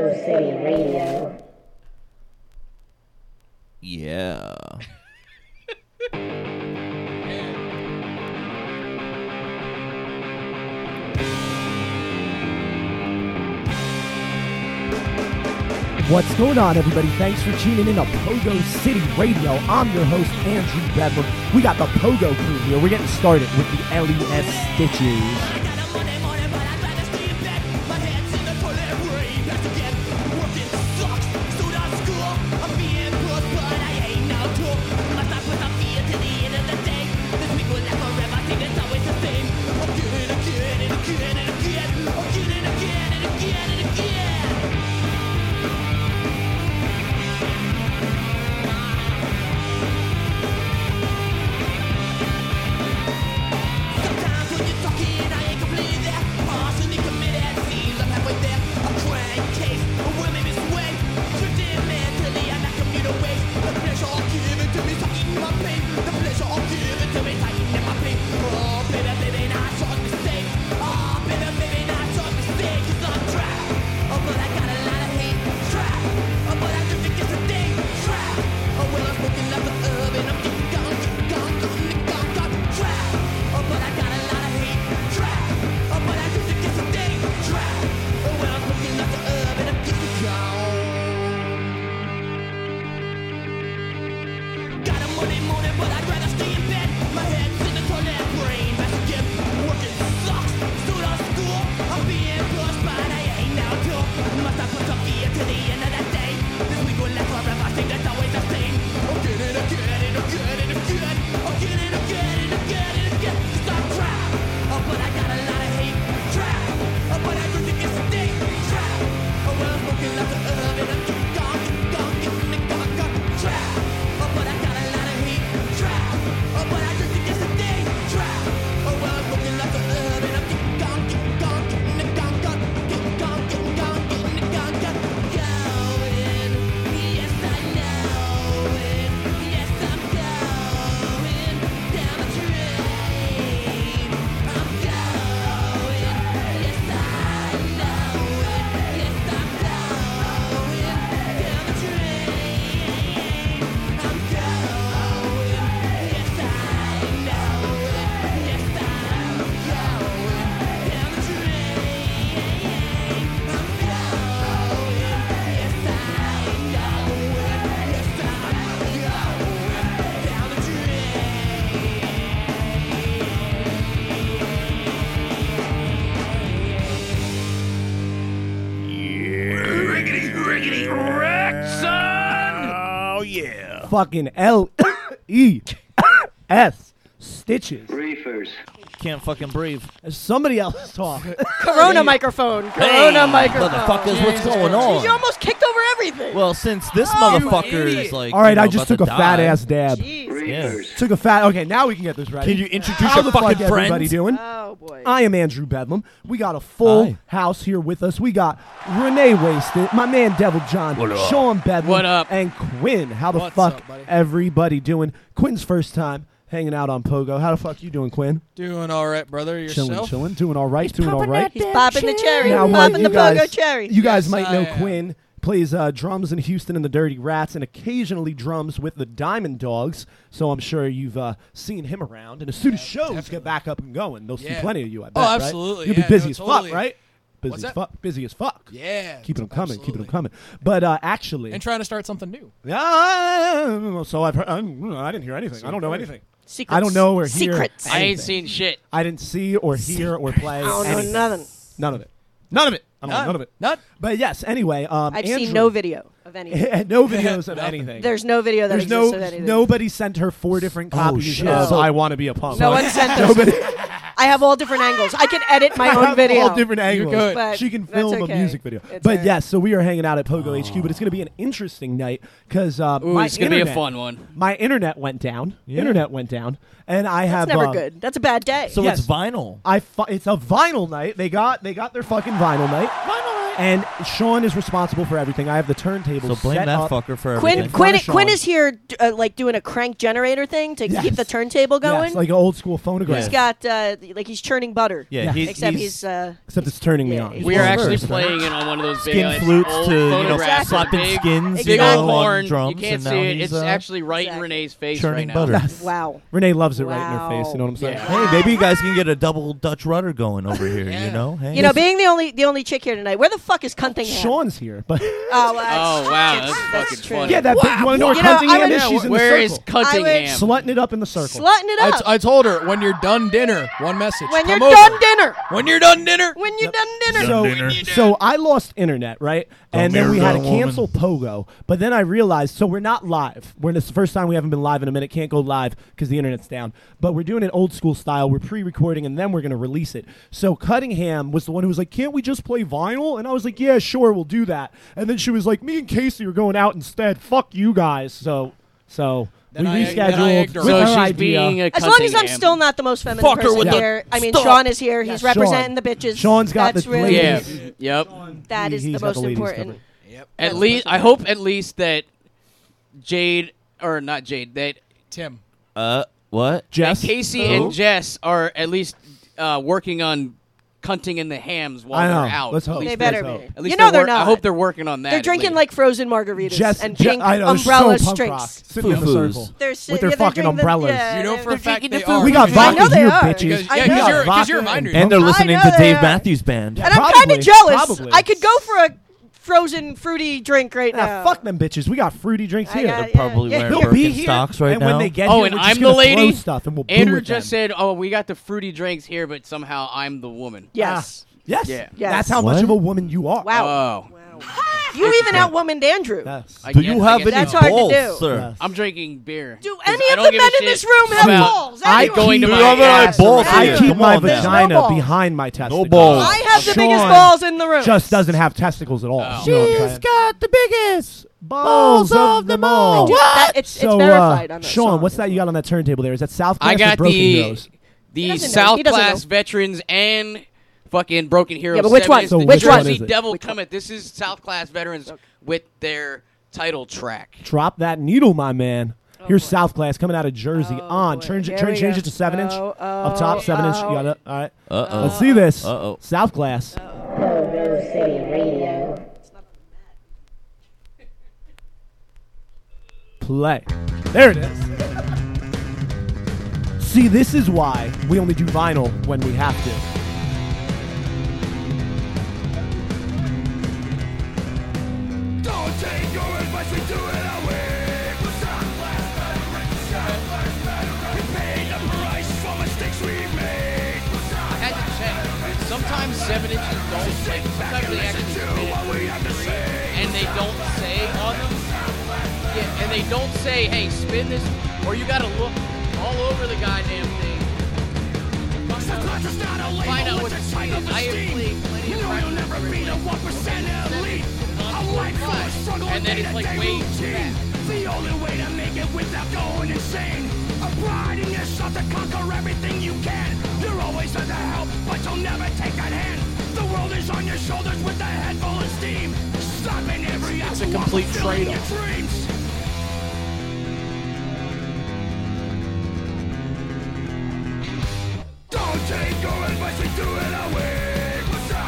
Pogo City Radio. Yeah. What's going on, everybody? Thanks for tuning in to Pogo City Radio. I'm your host, Andrew Bedlam. We got the Pogo crew here. We're getting started with the LES Stitches. Fucking LES Stitches. Reefers. Can't fucking breathe. Somebody else talk. Corona microphone. Corona microphone. Motherfuckers, what's going on? You almost kicked over everything. Well, since this motherfucker is like, all right, I just took a fat ass dab. Reefers. Took a fat. Okay, now we can get this right. Can you introduce How your the fucking fuck everybody friends? doing? Oh boy. I am Andrew Bedlam. We got a full Hi. house here with us. We got Renee Wasted, my man Devil John, Sean Bedlam, What up? and Quinn. How the What's fuck up, buddy? everybody doing? Quinn's first time hanging out on Pogo. How the fuck you doing, Quinn? Doing all right, brother. Yourself? Chilling. Doing all right. Doing all right. He's popping the cherry. Now, Popping the you guys, pogo cherry. You guys Yes, might know I am. Quinn plays drums in Houston and the Dirty Rats and occasionally drums with the Diamond Dogs. So I'm sure you've seen him around. And as soon as shows get back up and going, they'll see Yeah. plenty of you, I bet. Oh, right? absolutely. You'll Yeah, be busy no, as totally. fuck, right? Busy What's as that? fuck. Busy as fuck. Yeah. Keeping them coming. Keeping them absolutely. coming. But actually, And trying to start something new. so I've heard. I didn't hear anything. I don't know anything. Secrets. I don't know or hear Secrets. anything. I ain't seen shit. I didn't see or hear or play. I don't anything. know nothing. None of it. None of it. I don't know none of it. None. But yes. Anyway, I've Andrew, seen no video of anything. no videos of anything. There's no video that There's exists no of anything. nobody sent her 4 different copies shit. of So- I Want to Be a Punk. No one sent us. Nobody. I have all different angles. I can edit my I own have video. all different angles. good. But She can that's film okay. a music video. It's But all right. yes, so we are hanging out at Pogo HQ, but it's going to be an interesting night because Ooh, my it's gonna be a internet- fun one. My internet went down. Internet went down, and I That's have never good. That's a bad day. So Yes. it's vinyl. It's a vinyl night. They got their fucking vinyl night. And Sean is responsible for everything. I have the turntable So blame set that up. fucker for everything. Quinn is here, like doing a crank generator thing to keep the turntable going. Yes, like an old school phonograph. He's got like he's churning butter. Yeah, except he's except it's turning me yeah, on. he's We are Well, actually reversed, playing it on one of those big skin flutes old to, you know, phonographs, slapping big, skins, big you old know, on horn. drums, You can't and now see it. he's, It's actually right in Exactly. Renee's face churning right now. butter. Yes. wow. Renee loves it right in her face. You know what I'm saying? Yeah. Hey, maybe you guys can get a double Dutch rudder going over here. Yeah. You know, hey. You know, being the only chick here tonight. Where the fuck is Cunningham? Sean's here, but Oh, wow, that's that's fucking true. funny. yeah, that big, you want to know where You know, I Cunningham would- is? She's in Where the is circle. Cunningham? Slutting it up in the circle. Slutting it up. I told her when you're done dinner, one message. when you're come over. done dinner. When you're done dinner. When you're done dinner. So I lost internet, right? And then marry we had to that woman. cancel Pogo. But then I realized, so we're not live. It's the first time we haven't been live in a minute. Can't go live because the internet's down. But we're doing it old school style. We're pre-recording, and then we're going to release it. So Cunningham was the one who was like, can't we just play vinyl? And I was like, yeah, sure, we'll do that. And then she was like, me and Casey are going out instead. Fuck you guys. So Then we I rescheduled. ignored. with So her she's idea. being a As long as I'm Cunningham. still not the most feminine Fuck her person with the here. I mean, stop. Sean is here. He's Yes, representing Sean. the bitches. Sean's got That's the really, ladies. Yeah. Yep. That is He's the got most the ladies important. covered. At least I hope at least that Jade or not Jade that Tim. What? Jess? Casey Who? and Jess are at least working on cunting in the hams while I know. they're out. Let's hope. At least They better Let's be. hope. At least You know they're I not. hope they're working on that. They're at drinking least. like frozen margaritas Jess, and pink I know, umbrella so punk rock. strings. Sitting in the Foo-foos. circle. They're With their fucking umbrellas. You know for a fact drinking they the are. food. We got I vodka know they here, are. bitches. Because, I yeah, know. because you're Vodka minor. And they're I listening know to they Dave are. Matthews Band. And I'm kind Probably. of jealous. Probably. I could go for a frozen fruity drink right Nah, now. fuck them bitches. We got fruity drinks I here. got- They're probably yeah. wearing They'll be here, Birkenstocks right and now. when they get Oh, here, and we're just I'm the gonna lady. throw stuff and we'll boo Andrew at just them. said, "Oh, we got the fruity drinks here, but somehow I'm the woman." Yes. Yes. Yeah. Yes. That's how What? much of a woman you are. Wow. Oh, You even outwomaned Andrew. Yes. I Do guess- you I have guess any That's hard to balls, do. sir? Yes. I'm drinking beer. Do 'Cause any I of don't the give a men in shit this room have about- balls? I Anyone? going to keep, my You have any ass balls around. I here? keep Come my on now. vagina No balls. behind my testicles. balls. I have the biggest Sean balls in the room. Just doesn't have testicles at all. Oh. You know what I'm saying? got the biggest balls of them all. Dude, it's So, verified on that Sean, song. what's that you got on that turntable there? Is that South I Class or got Broken the Heroes? the doesn't know. South He doesn't Class know. veterans and fucking Broken Heroes. Yeah, but which 7 one? is So the which one Jersey is it? Devil Which one? Cometh. This is South Class veterans with their title track. Drop that needle, my man. Here's South Class coming out of Jersey. Oh, on. boy. Change Here we it go. to 7-inch. Oh, Up top, 7-inch. You got it. All right. Uh-oh. Let's see this. Uh-oh. South Class. Pogo City Radio. Play. There it is. See, this is why we only do vinyl when we have to. Don't take your advice, we do it our way. We pay the price for mistakes we've made. I had to check. Sometimes 7 inches don't like. Sometimes they actually spin it, and they don't say on them. Yeah, and they don't say, "Hey, spin this," or you gotta look all over the goddamn thing. Find out what's spinning. I have played plenty of practice. You'll never be the 1% elite. A life full of struggle And then it's like way too fast. The only way to make it without going insane. A pride in yourself to conquer everything you can. You're always there to help, but you'll never take that hand. The world is on your shoulders with a head full of steam. Stopping every It's a ounce of complete fulfilling trade-off. your dreams. Don't take your advice, we do it our way.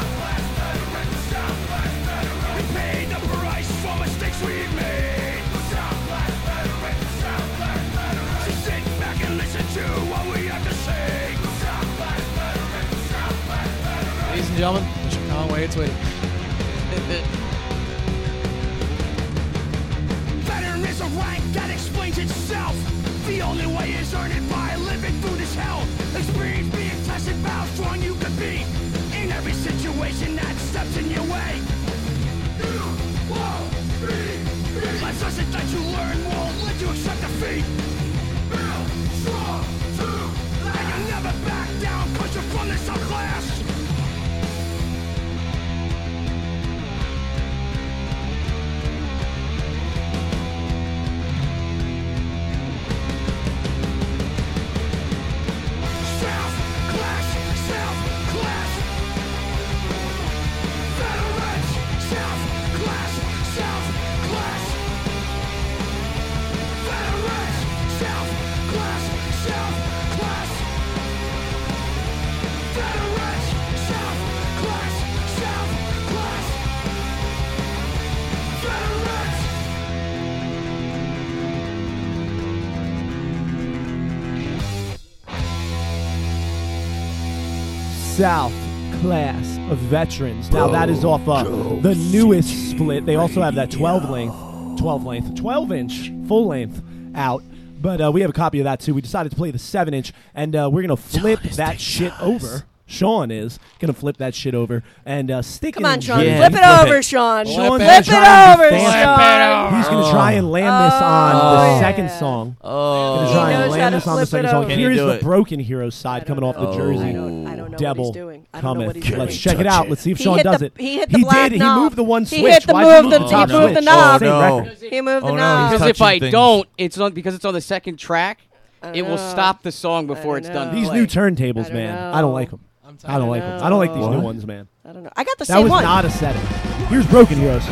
We paid the price for mistakes we've made. So sit back and listen to what we have to say. Ladies and gentlemen, Mr. Conway, it's waiting. Veteran is a rank that explains itself. The only way is earn it by living through this hell. Experience being tested by how strong you can be in every situation that steps in your way. Life's lesson that you learn won't let you accept defeat. And you never back down 'cause you're from this class. South class of veterans. Now that is off the newest split. They also have that 12-inch full length out. But we have a copy of that too. We decided to play the 7-inch, and we're gonna flip that shit over. Sean is gonna flip that shit over and stick Come it on, in. Sean. Yeah, Flip it flip over, it. Sean. Sean's Flip gonna it try and over, be fancy. Sean. He's gonna try and land this on the second song. Oh. Gonna He try and knows how land to this on the flip second it song. over. Can he Here is do the it? Broken Hero side coming off the know. Jersey. I don't know what Devil he's doing. I don't know what he's cometh. doing. Let's check it out. Let's see if He Sean hit does the- it. he hit the black did. knob. He moved the one He switch. hit the Why'd move you the- move the he top moved the switch? knob. Same Oh, no. record. He moved the Oh, no, knob. he's Because if touching I things. don't, it's on because it's on the second track. It will stop the song before it's done. These play. new turntables, I don't man. know. I don't like them. I don't like them. I don't like these new What? ones, man. I don't know. I got the That same was one. not a setting. Here's Broken Heroes.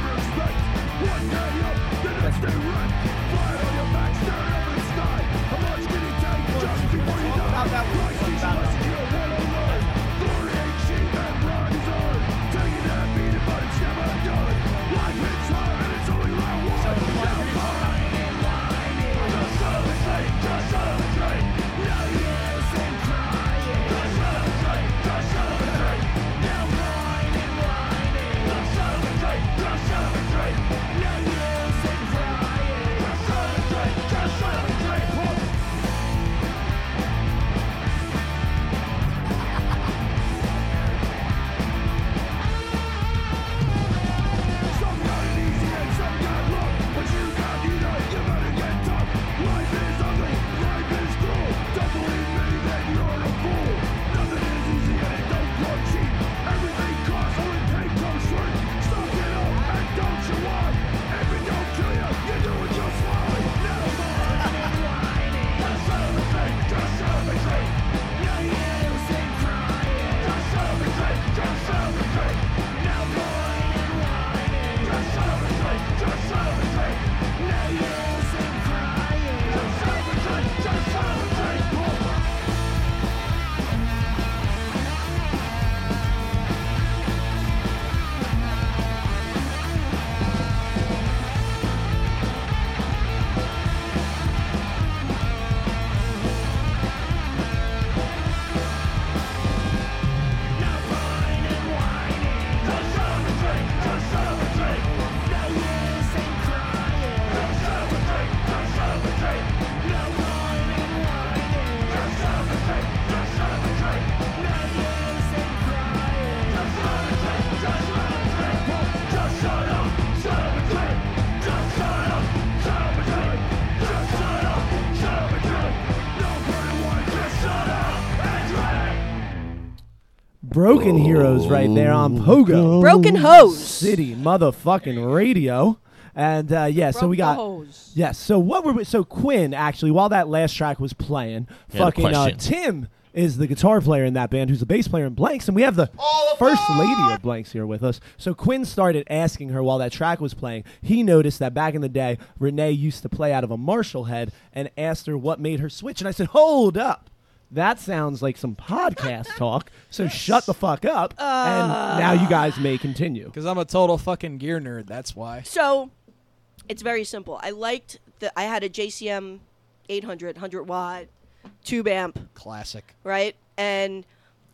Broken Heroes right there on Pogo Broken Hose. City motherfucking radio. And yeah, so we got Hose. yes. So what were we, so Quinn actually while that last track was playing, He had a fucking question. Tim is the guitar player in that band who's a bass player in Blanks, and we have the first lady of Blanks here with us. So Quinn started asking her while that track was playing. He noticed that back in the day, Renee used to play out of a Marshall head and asked her what made her switch. And I said, hold up. That sounds like some podcast talk, so shut the fuck up, and now you guys may continue. Because I'm a total fucking gear nerd. That's why. So, it's very simple. I had a JCM 800, 100 watt tube amp, Classic. right? And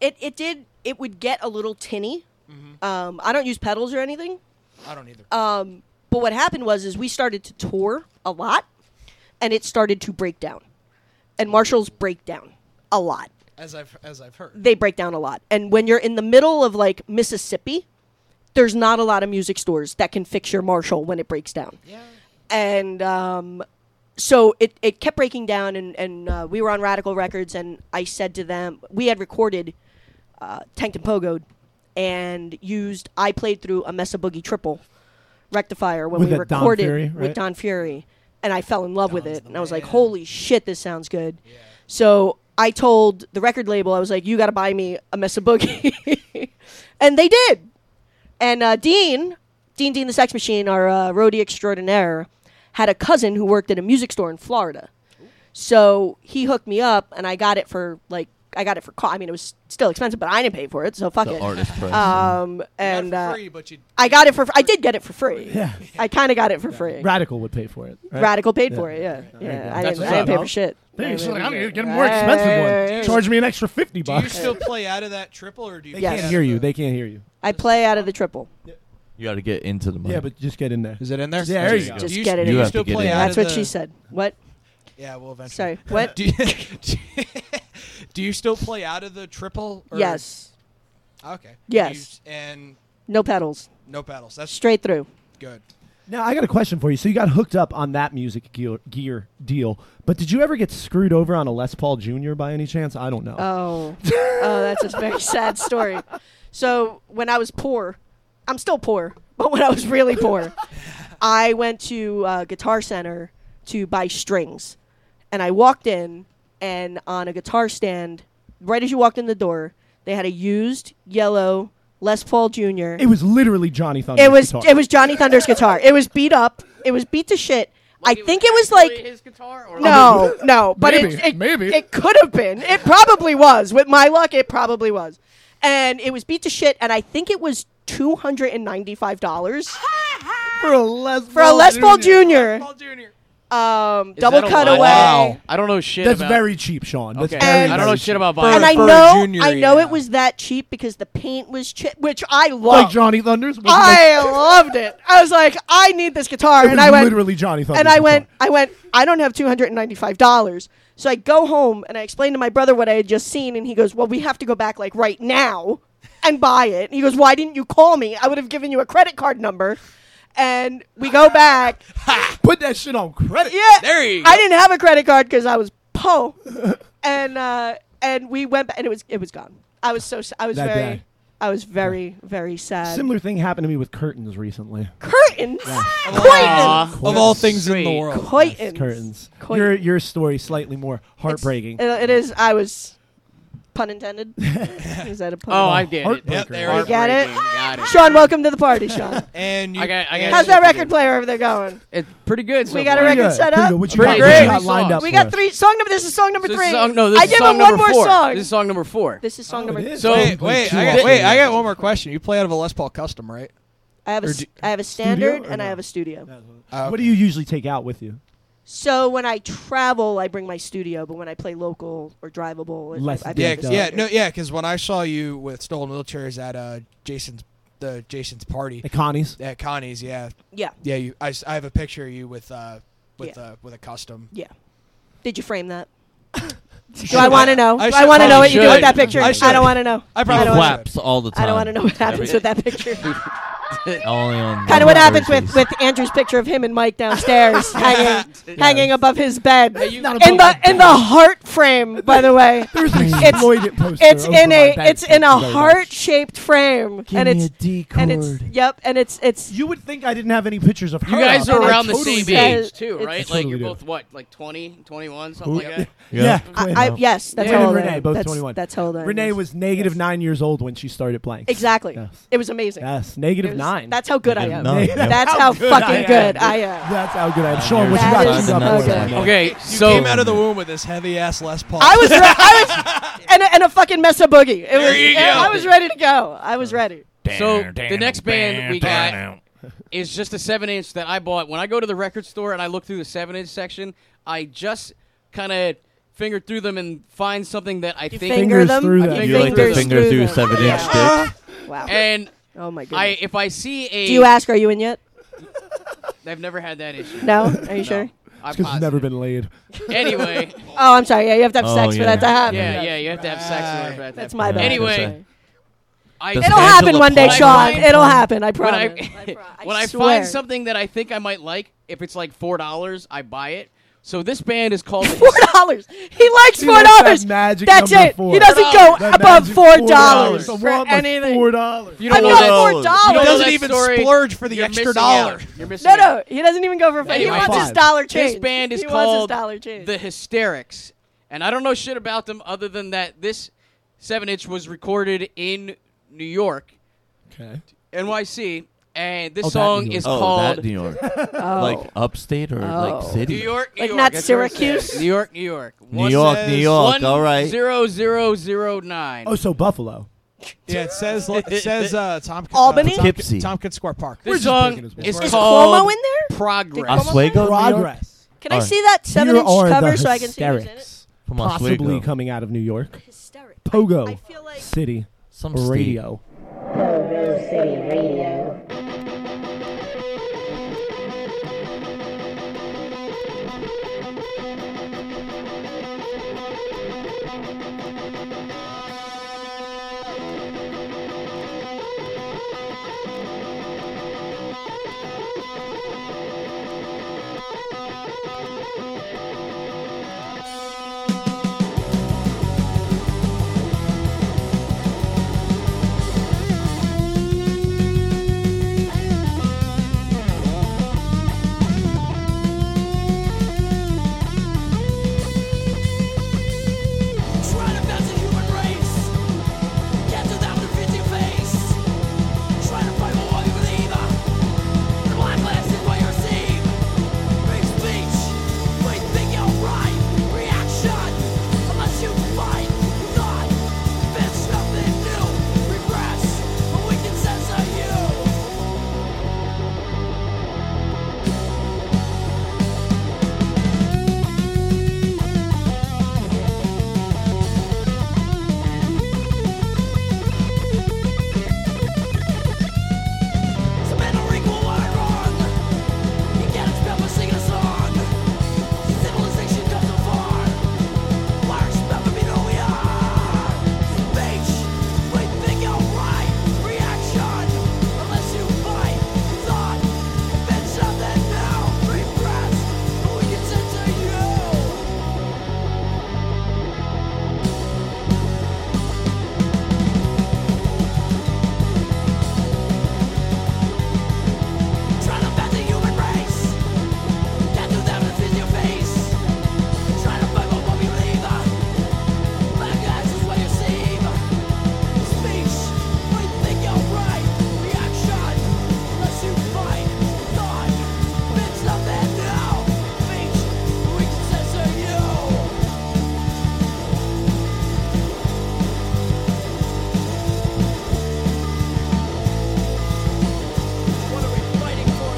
it would get a little tinny. I don't use pedals or anything. I don't either. But what happened was we started to tour a lot, and it started to break down. And Marshalls break down a lot. As I've heard. They break down a lot. And when you're in the middle of like Mississippi, there's not a lot of music stores that can fix your Marshall when it breaks down. Yeah. And so it kept breaking down, and we were on Radical Records, and I said to them, we had recorded Tanked and Pogoed and I played through a Mesa Boogie triple rectifier when With we that Don recorded Fury, with right? Don Fury, and I fell in love with Don's it. the And I was like, man. holy shit, this sounds good. So I told the record label, I was like, you got to buy me a Mesa Boogie. And they did. And Dean the Sex Machine, our roadie extraordinaire, had a cousin who worked at a music store in Florida. So he hooked me up, and I got it for like I got it for I mean, it was still expensive, but I didn't pay for it, so fuck The it. artist price. And Not for free, but you. I got it for. I did get it for free. Yeah. I kind of got it for free. Radical would pay for it. Right? Radical paid for Yeah. it. Yeah, There you yeah. go. I That's didn't what's up, pay huh? for shit. Hey, so I'm gonna get a Hey. more expensive one. Charge me an extra $50. Do you still play out of that triple, or do you? They Yes. can't hear you. They can't hear you. I play out of the triple. You got to get into the mic. Yeah, but just get in there. Is it in there? Yeah, there you go. Just Do you, get it do in. you You have still to get play in. out That's of what the- she said. What? Yeah, well, eventually. Sorry. What? Do you still play out of the triple? Or? Yes. Okay. Yes. And No pedals. no pedals. That's Straight through. good. Now, I got a question for you. So you got hooked up on that music gear deal, but did you ever get screwed over on a Les Paul Jr. by any chance? I don't know. Oh, that's a very sad story. So when I was poor, I'm still poor, but when I was really poor, I went to Guitar Center to buy strings, and I walked in, and on a guitar stand, right as you walked in the door, they had a used yellow Les Paul Jr. It was literally Johnny Thunder's guitar. It was Johnny Thunder's guitar. It was beat up. It was beat to shit. I think it was like his guitar. Or no, but Maybe. it could have been. It probably was. With my luck, it probably was. And it was beat to shit, and I think it was $295 for a Les for a Les Paul Jr. Paul Jr. Double cutaway. Wow. I don't know shit That's about. very cheap, Sean. That's Okay. very, And- I don't know very shit cheap. about For- buying. And I for a know, junior, I know yeah. it was that cheap because the paint was which I loved. Like Johnny Thunder's? Was I loved it. I was like, I need this guitar, it and was I went, literally Johnny Thunder's and I guitar. went, I don't have $295. So I go home and I explain to my brother what I had just seen, and he goes, well, we have to go back like right now and buy it. And he goes, why didn't you call me? I would have given you a credit card number. And we go back. Put that shit on credit. Yeah, There you I go. didn't have a credit card because I was po. And we went back, and it was gone. I was That day. very sad. Similar thing happened to me with curtains recently. Curtains. Aw. Of all things in the Sweet. world. Curtains. Curtains. Curtains. Your story slightly more heartbreaking. It is. I was. Pun intended. Is that a pun? Oh, I get it. Heartbreaker. Yep, there You get it? Heartbreaking. Got it. Sean, welcome to the party, Sean. And you, I got How's that record player over there going? It's pretty good. So We got a far. record Pretty set good. up? What you Pretty got, great. what you got lined up We for got us? three. Song number. This is song number So three. this is song, no, this I is give song him number one more 4. song. This is song number 4. This is song number. it is. So- Wait, I got one more question. You play out of a Les Paul Custom, right? I have Or a standard or and I no? have a studio. What do you usually take out with you? So when I travel, I bring my studio, but when I play local or drivable, Less I Yeah, Yeah, because when I saw you with Stolen Wheelchairs at Jason's party At Connie's? at Connie's, yeah, yeah. I have a picture of you with a custom. Did you frame that? Do I want to know? I Do I want to should- know what you do with should. that picture? I I should. don't want to know. I I probably don't wanna- Flaps all the time. I don't want to know what happens with that picture. Only on Kind of what happens verses. with Andrew's picture of him and Mike downstairs, hanging above his bed Not in the heart frame. By the way, There's an It's- exploited poster. it's over in my a bed. it's in Thank you a very heart much. shaped frame, Give and me it's a D and it's chord. yep, and it's You would think I didn't have any pictures of her. You guys up. are I around the totally same do. age, too, It's- right? I Like, totally you're do. both, what, like 20, 21, something Who- like that? Yeah. yes, that's Me how and old I Renee, am. both that's, 21. That's how old I am. Renee was negative 9 years old when she started playing. exactly. Yes. It was amazing. Yes, It negative was- 9. That's how good I am. Negative 9, yeah. That's how good fucking I good am. I am. That's how good I am. Sean, what you That got? is You got so more good. than Okay, You so came out of the womb with this heavy ass Les Paul. I was and a fucking mess of boogie. It was, you go. I was ready to go. I was ready. So the next band we got is just a 7-inch that I bought. When I go to the record store and I look through the 7-inch section, I just kind of finger through them and find something that I think. Finger Fingers them. through I them. think You like to fingers finger through them. 7-inch Yeah. sticks? Wow. And Oh my goodness. if I see a, Do you ask? Are you in yet? I've never had that issue. No. Are you sure? I'm Because you've never positive. been laid. Anyway, Oh, I'm sorry. Yeah, you have to have Oh, sex for yeah. that to happen. yeah, you have to have sex in order for that. to That's happen. my bad. Anyway, Does It'll Angela happen one day, play Sean. right? It'll happen. I when promise. when I swear. find something that I think I might like, if it's like $4, I buy it. So this band is called $4. He likes He $4. likes that magic That's number it. 4. He doesn't go That above magic $4 I for want my anything. $4. You I don't got know $4. You He don't know doesn't that even story. splurge for the You're extra missing dollar. out. You're missing out. No, he doesn't even go for. He Anyway. wants his Five. dollar change. This band is he wants his called dollar change. The Hysterics, and I don't know shit about them other than that this 7-inch was recorded in New York, Okay. NYC, And this Oh, that song New York. is Oh, called that New York. Oh. Like upstate or like city? New York, New Like York. not That's where it Syracuse? says. New York, New York. New York, all right. 10009. Oh, so Buffalo. Yeah, it says Albany? Poughkeepsie. Tompkins Square Park. This just song picking his is brain. Is called Cuomo in there? Progress. Oswego, New York? Progress. Can I Alright. see that 7-inch Here are cover the so I can see who's in it? hysterics. From Possibly Oswego. coming out of New York. Hysteric. Pogo I feel like City Some state. Radio. Pogo City Radio. Try to best the human race. Get to them to fit your face. Try to fight for what you believe. The blind glass is what you receive. Big speech. We think you're right. Reaction. Unless you fight. Thought. It's nothing new. Regress. But we can censor you. Some men are equal what are wrong. You can't expect for singing a song. Civilization comes so far. Why expect for me to know we are? Speech, we think you're right. Reaction, unless you fight. Thought, if it's something new. Repress, but we can censor you. Trying to bend the human race. Can't do that with your face. Trying to fight for what we believe. Black eyes is what you see. Speech, we think you're right. Reaction, unless you fight. Thought, it's nothing new. Speech, we can censor you. What are we fighting for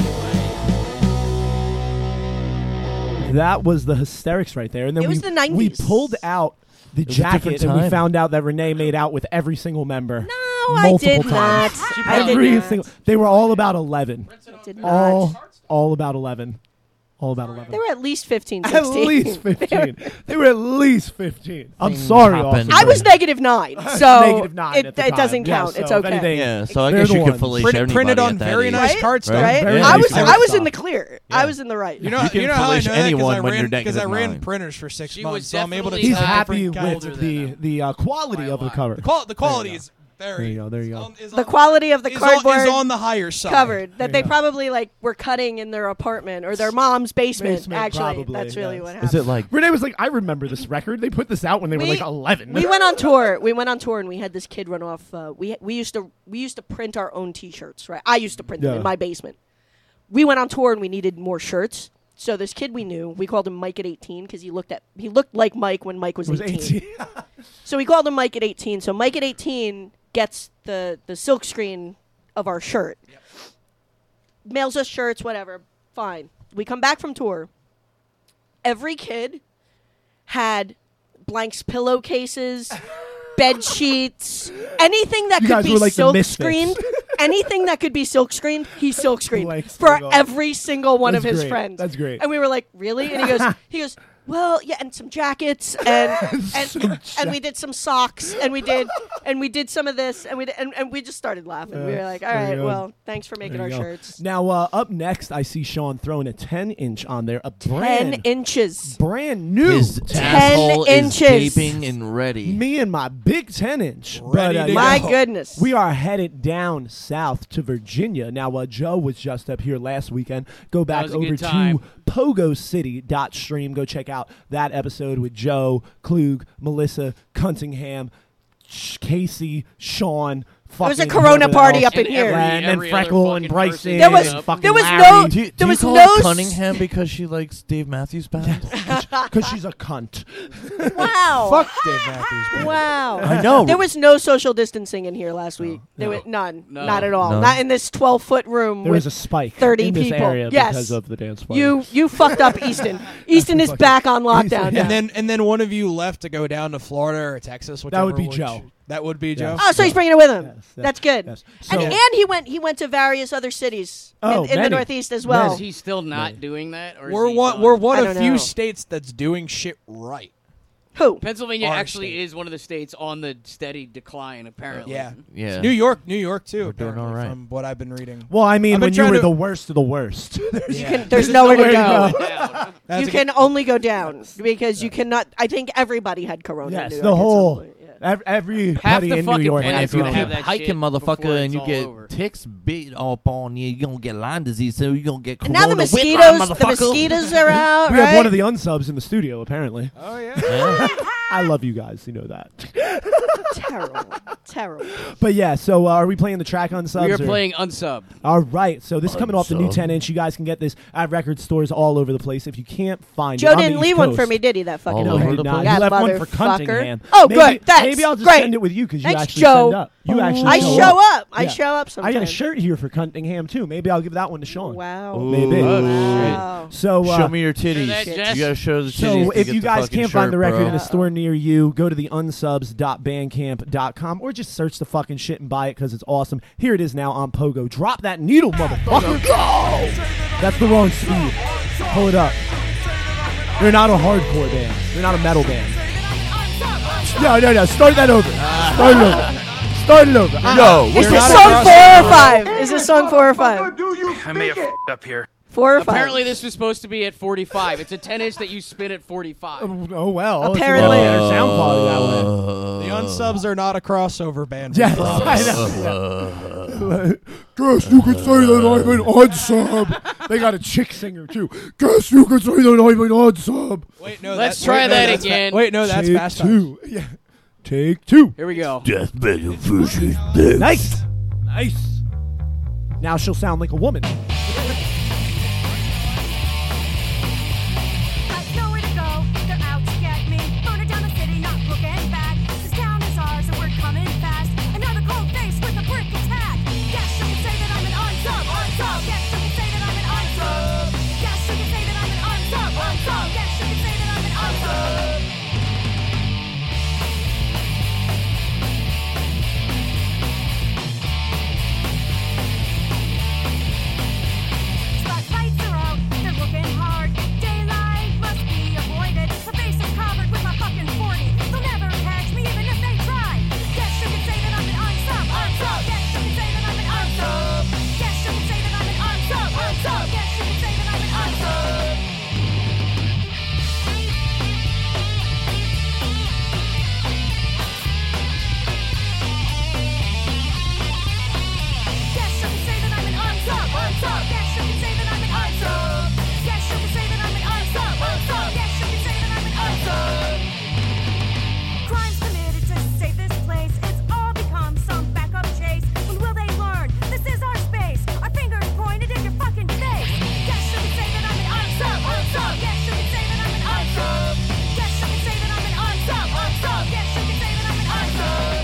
anyway? That was the hysterics right there. And then It was we, the 90s. we pulled out the was a jacket different and we time. found out that Renee made out with every single member. No, I multiple did times. not. I did Every not. single. They were all about 11. I did not. All about 11. All about 11. They were at least 15, At 16. least 15. They were at least 15. I'm sorry, happened. Austin. I was -9, so -9 it, at the it time. doesn't Yeah, count. so It's if okay. anything- Yeah, so I They're guess the you could ones. felice Printed anybody on at that very age. nice Right? cardstock. Right? Very I nice was cardstock. in the clear. I was in the right. You know, You can you know how I felice know that anyone because when I you're ran because I negative ran 9. printers for 6 She months, was so I'm able to definitely He's tell happy different with kinds. the quality of the cover. The quality is very. There you go, there you go. The quality of the is cardboard on the higher side. covered that There they you go. probably were cutting in their apartment or their mom's basement. actually, probably, that's really yes. what happened. Is it like Renee was like, I remember this record. They put this out when they were like 11. We went on tour. We went on tour and we had this kid run off. We used to print our own T-shirts, right? I used to print them Yeah. in my basement. We went on tour and we needed more shirts. So this kid we knew, we called him Mike at 18 because he looked like Mike when Mike was It was 18. 18. So we called him Mike at 18. So Mike at 18 gets the silk screen of our shirt. Mails us shirts, whatever. Fine. We come back from tour. Every kid had blanks pillowcases, bed sheets, anything that You could guys be were like the silk Misfits. screened. Anything that could be silk screened, he silk screened Blanks for to go. every single one That's of his great. friends. That's great. And we were like, really? And he goes, well, yeah, and some jackets and we did some socks and we did some of this and we just started laughing. We were like, all there you right, go. well, thanks for making There our you go. shirts. Now, up next, I see Sean throwing a 10-inch on there. A 10 inches. brand new his 10 asshole inches. is gaping and ready? Me and my big 10-inch. Ready to My go. goodness. We are headed down south to Virginia. Now, Joe was just up here last weekend. Go back was a over good to time. pogocity.stream. Go check out that episode with Joe, Klug, Melissa, Cunningham, Casey, Sean, There was a fucking Corona whoever party else. up in here. And then every other Freckle and fucking Bryson. person There was- and fucking there was Larry. no- Do There you was call no her s- Cunningham because she likes Dave Matthews Band? Because she's a cunt. Wow. Fuck Dave Matthews. Band. Wow. I know. There was no social distancing in here last week. There was none. No. Not at all. None. Not in this 12-foot room There with was a spike 30 in this people. area Yes. because of the dance party. you fucked up Easton. Easton is back on lockdown now. And then one of you left to go down to Florida or Texas. That would be which- Joe. That would be Joe. Oh, so he's bringing it with him. Yes, yes, That's good. yes. And So- he went to various other cities Oh, in the many. Northeast as well. Is he still not doing that? Or is We're he one. done? We're one I of don't few know. states that's doing shit right. Who? Pennsylvania Our actually state. is one of the states on the steady decline, apparently. Yeah. Yeah. New York too. We're doing apparently, all right. From what I've been reading. Well, I mean, I've been when you trying were to- the worst of the worst. There's nowhere to go. Down. That's You a can good- only go down because you cannot. I think everybody had corona. Yes, in New the York at some whole point, yeah. Half everybody the in New fucking York planet And had if you gonna have corona. keep that hiking, shit motherfucker, before and it's you all get over. ticks bit up on you, you're gonna get Lyme disease, so you're gonna get And corona. now the with Lyme, mosquitoes. The motherfucker. mosquitoes are out. We right? have one of the unsubs in the studio, apparently. Oh yeah. Yeah. I love you guys. You know that. terrible. But yeah, so are we playing the track unsubs? We are or- playing unsub. All right, so this is coming off the new Unsub. 10-inch. You guys can get this at record stores all over the place. If you can't find Joe it, on the didn't East leave one Coast- for me, did he? That fucking All No, he over did the not. place. He That left one for motherfucker. Cunningham. Oh, maybe, good. Thanks. Maybe I'll just Great. send it with you because you Thanks, actually Joe. send up. You actually I show show up. up. I Yeah. show up I sometimes. got a shirt here for Cunningham too. Maybe I'll give that one to Sean. Wow. Maybe. Wow. So Show me your titties. that, Jess? You gotta show the titties. So to if get you the guys fucking can't find shirt, the record bro. in a store near you, go to the unsubs.bandcamp.com or just search the fucking shit and buy it because it's awesome. Here it is now on Pogo. Drop that needle, motherfucker. Go! That's the wrong speed. Pull it up. They're not a hardcore band. They're not a metal band. No. Start that over. Start it over. Start it over. No, Is we're this not song a- 4 or 5? Is this song 4 or 5? I may have f***ed up here. 4 or 5? Apparently, this was supposed to be at 45. It's a 10-inch that you spin at 45. Oh well. Apparently. It's a better sound quality that way. The unsubs are not a crossover band. Yes, I know. Guess you could say that I'm an unsub. They got a chick singer too. Guess you could say that I'm an unsub. Wait, no. Let's try that that's again. Wait, no, that's Take Fast Times. 2. Yeah. Take 2. Here we go. Nice. Nice. Now she'll sound like a woman. Got nowhere to go, they're out to get me. Boner down the city, not looking back. This town is ours and we're coming fast. Another cold face with a brick attack. Yes, you can say that I'm an unsub. Yes, you can say that I'm an unsub. Yes, you can say that I'm an unsub. Yes, you can say that I'm an unsub. Spotlights are out, they're looking hard. Daylight must be avoided. My face is covered with my fucking 40. They'll never catch me even if they try. Yes, you can say that I'm an unsub. Yes, you can say that I'm an unsub. Yes, you can say that I'm an unsub. Yes, you can say that I'm an unsub. Yes, you can say that I'm an unsub. Yes, you can say that I'm an unsub. Yes, you can say that I'm an unsub. Yes, you can say that I'm an unsub. Crimes committed to save this place. It's all become some backup chase. When will they learn? This is our space. Our fingers pointed in your fucking face. Yes, you can say that I'm an unsub. Yes, you can say that I'm an unsub. Yes, you can say that I'm an unsub. Yes, you can say that I'm an unsub.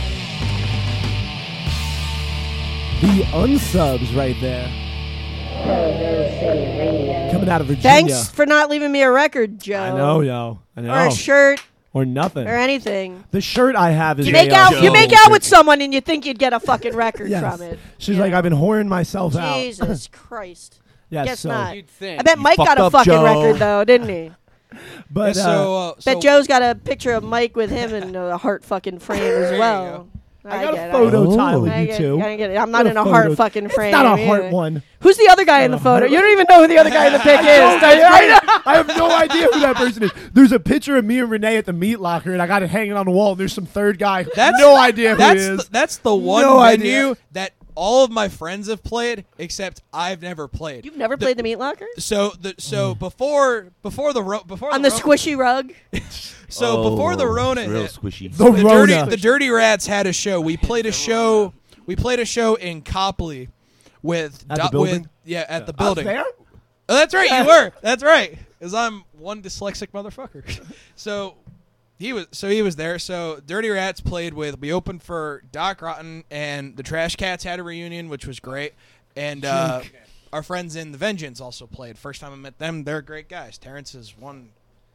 The unsubs right there. Pogo City Radio. Coming out of Virginia. Thanks for not leaving me a record, Joe. I know, yo. I know. Or a shirt Or nothing. or anything. The shirt I have is You a, make out. You Joe make out shirt. with someone and you think you'd get a fucking record Yes. from it. She's You like, know? I've been whoring myself out. Jesus Christ. Yes, Guess so, not. You'd think. I bet You Mike got fucked a up, fucking Joe. record though, didn't he? But So Bet Joe's got a picture of Mike with him in a heart fucking frame as well. I got get a it. photo tie Oh. with I you get, two. I get it. I'm not Got in a photo- heart fucking frame. It's not a either. heart one. Who's the other guy in the photo? You don't even know who the other guy in the pic is. do you? I know. I have no idea who that person is. There's a picture of me and Renee at the meat locker, and I got it hanging on the wall. And there's some third guy. That's no idea who he is. That's the one No venue idea. that all of my friends have played, except I've never played. You've never played the meat locker? So before the On the squishy rug? So before the Rona real hit, squishy. The Rona. the Dirty Rats had a show. We played a show We played a show in Copley with At the building? at the I was building. there? Oh, that's right, you were. That's right. Because I'm one dyslexic motherfucker. So he was there. So Dirty Rats played with. We opened for Doc Rotten, and the Trash Cats had a reunion, which was great. And our friends in The Vengeance also played. First time I met them, they're great guys. Terrence is one.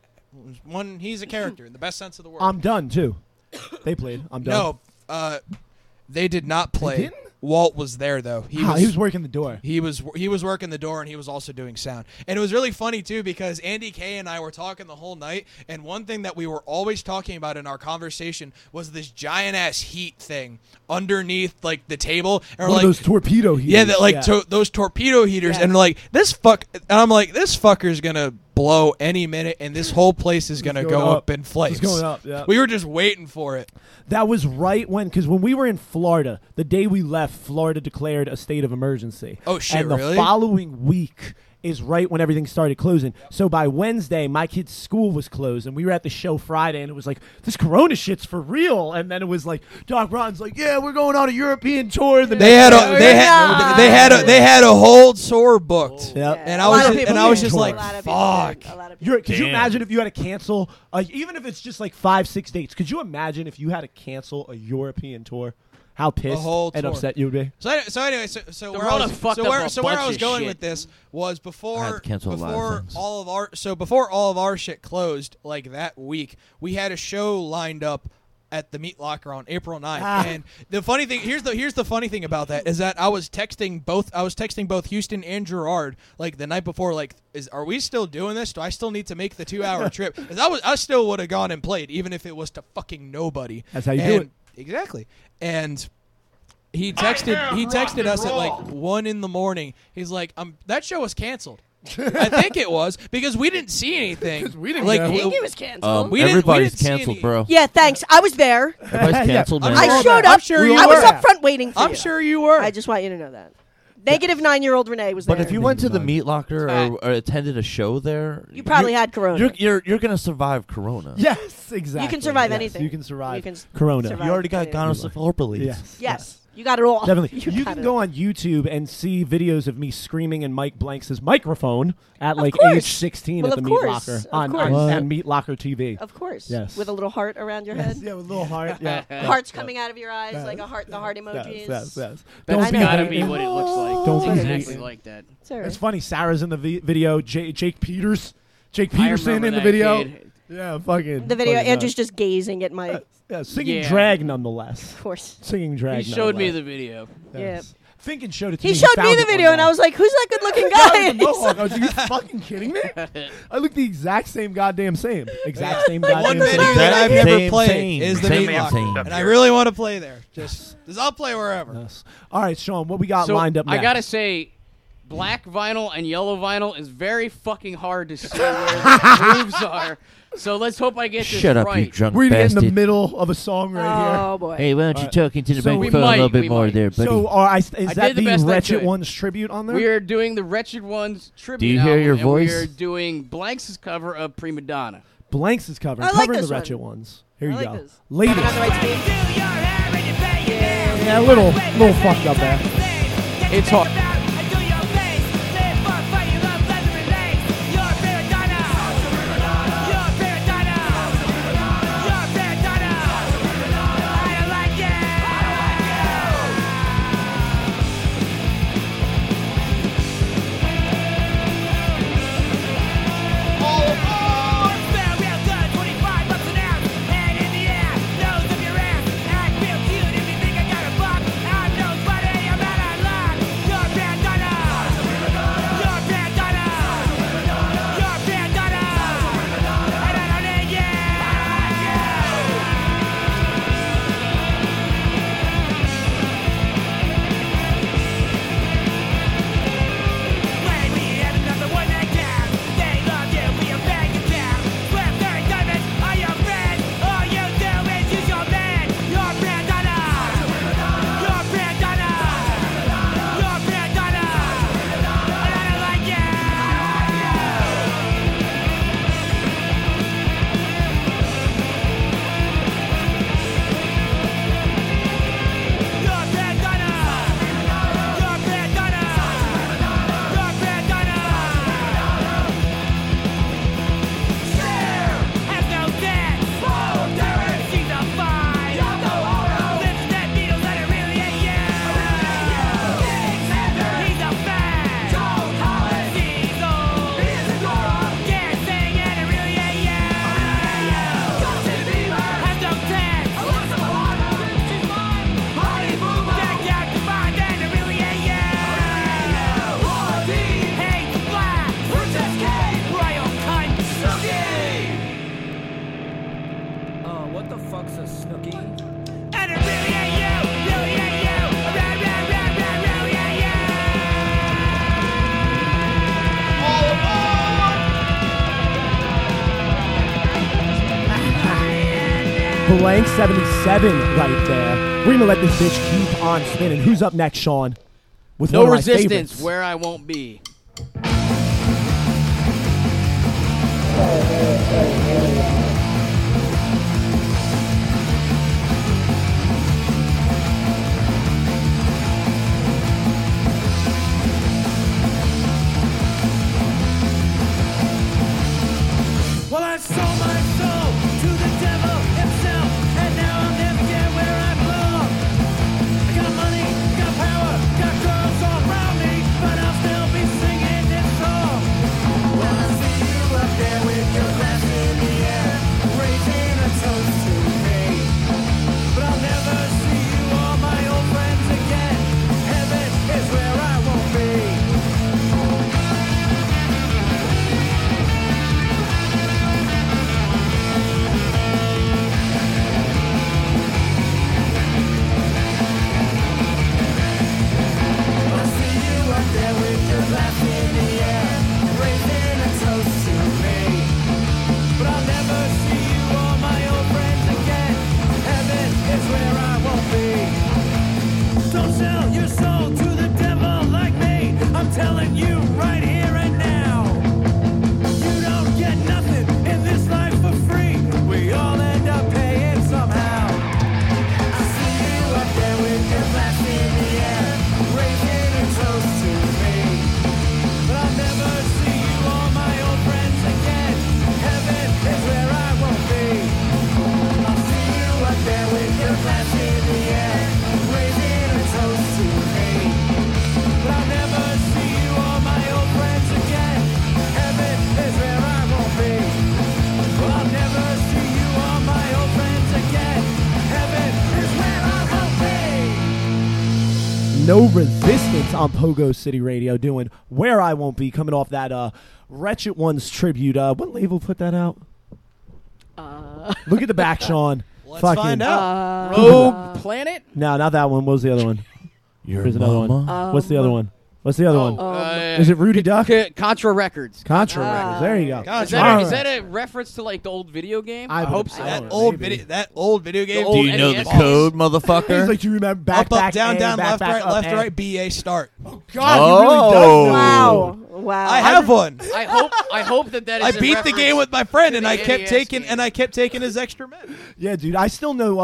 He's a character in the best sense of the word. I'm done too. They played. I'm done. No, they did not play. didn't? Walt was there though. He was working the door. He was working the door, and he was also doing sound. And it was really funny too, because Andy K and I were talking the whole night, and one thing that we were always talking about in our conversation was this giant ass heat thing underneath like the table, and One of those torpedo heaters. yeah, that like those torpedo heaters, Yeah. and like this I'm like, this fucker's gonna blow any minute, and this whole place is gonna going go up. up in flames. It's going up, yeah. We were just waiting for it. That was right because when we were in Florida, the day we left, Florida declared a state of emergency. Oh, shit, And the really? following week is right when everything started closing. So by Wednesday, my kid's school was closed, and we were at the show Friday, and it was like, this Corona shit's for real. And then it was like, Doc Rotten's like, yeah, we're going on a European tour. The They next had day. they had a whole tour booked. Yep. And A I lot was of just, people and I was did. just A like, lot of people did. fuck. A lot of people Could you imagine if you had to cancel, even if it's just like 5-6 dates? Could you imagine if you had to cancel a European tour? How pissed whole and tour. upset you would be? So anyway, so where I Rona was, fucked so up where, a so where I bunch was of going shit. with this was I had before to cancel a lot of things. before all of our shit closed, like that week, we had a show lined up at the Meat Locker on April 9th. And the funny thing, here's the funny thing about that is that I was texting both Houston and Gerard like the night before, like, are we still doing this? Do I still need to make the 2-hour trip? Because I still would have gone and played, even if it was to fucking nobody. That's how you do it. Exactly. And he texted us at like 1 a.m. He's like, that show was canceled. I think it was because we didn't see anything. We didn't like know. I think it was canceled. we didn't- Everybody's see canceled, any- bro. Yeah, thanks. I was there. Everybody's canceled, man. I'm I sure showed I'm up. sure you I was were. up front waiting for I'm you. sure you were. I just want you to know that. Negative 9-year-old Renee was there. But if you went to the Bug. Meat Locker or attended a show there, You probably had Corona. You're gonna survive Corona. Yes, exactly. You can survive Yes, anything. You can survive You can Corona. survive You already got anything. gonosyphilis. Yes. Yes. You got it all. Definitely. You got can it. go on YouTube and see videos of me screaming in Mike Blanks' microphone at like course. age 16 Well, at the of Meat course. Locker Of on course. on Meat Locker TV. Of course. Yes. With a little heart around your head. Yeah, with a little heart. Yeah. Hearts coming out of your eyes, like a heart. The heart emojis. Yes. That's Don't be gotta hating. be what it looks like. Don't It's be exactly hating. like that. It's all right. It's funny. Sarah's in the video. Jake Peterson I in remember the that video. kid. Yeah, fucking. The video. fucking Andrew's just gazing at Mike. yeah, singing Yeah. drag nonetheless. Of course. Singing drag. He showed me nonetheless. the video. Yes. Finken showed it to He me. showed me found the it one video, and day. I was like, "Who's that good-looking Guy guy?" with the mohawk. I was like, "You fucking kidding me?" I look the exact same goddamn same. Exact same goddamn One same. venue that I've never Same, played same, is the same, Meat Locker, same. and I really want to play there. Just I'll play wherever. Yes. All right, Sean, what we got So lined up next? I gotta say, black vinyl and yellow vinyl is very fucking hard to see where the grooves are. So let's hope I get this Shut up, you right. drunk We're getting in the bastard. middle of a song right Oh boy. Hey, why don't you talk into the So we microphone a little might, bit we more might. there, here. buddy? So is I that did the the best I Wretched could. Ones tribute on there? We are doing the Wretched Ones tribute Do you hear album, your and voice? We are doing Blanks' cover of Prima Donna. Blanks is covering. I like Covering this the Wretched one. Ones. Here you I like go. this. Ladies. Coming on the right speed. Yeah, a little fucked up there. It's hard. You're Blank 77 right there. We're gonna let this bitch keep on spinning. Who's up next, Sean? With No one of my resistance, favorites. where I won't be. Well, I sold my soul to the devil himself, and now I'm never get where I belong. I got money, got power, got girls all around me, but I'll still be singing this song. Well, I see you up there with your glass in the air, raising a toast to me. But I'll never see you or my old friends again. Heaven is where I won't be. I see you up there with your glass in the air, raising a toast to me. But I'll never see you or my old friends again. Heaven is where I won't be. Don't sell your soul to the devil like me. I'm telling you right here and now. You don't get nothing in this life for free. We all end up paying somehow. I see you up there with your glass in the air, raising a toast to me. But I'll never see you or my old friends again. Heaven is where I won't be. I'll see you up there with your glass in the air, raising a toast to me. But I'll never see you or my old friends again. Heaven is where I won't be. Well, I'll never see you or my old friends again. Heaven is where I won't be. No Resistance on Pogo City Radio doing Where I Won't Be, coming off that Wretched Ones tribute. What label put that out? Look at the back, Sean. Let's Fucking- find out. Rogue Planet? No, not that one. What was the other one? Your Here's another one. What's the other one? What's the other one? Is it Rudy Duck? Contra Records. Contra Records. There you go. Contra Is that, All is right. that a reference to like the old video game? I hope believe so. so. That Maybe. old video game. old Do you know the NES. code, He's motherfucker? like, do you remember back, Up, back, down, A, down, back, left, back, right, up, left, A. right, BA, start. God, he really does. Wow. Wow. I have one. I hope that is I a beat the reference game with my friend, and to I the kept NES taking game. his extra men. Yeah, dude, I still know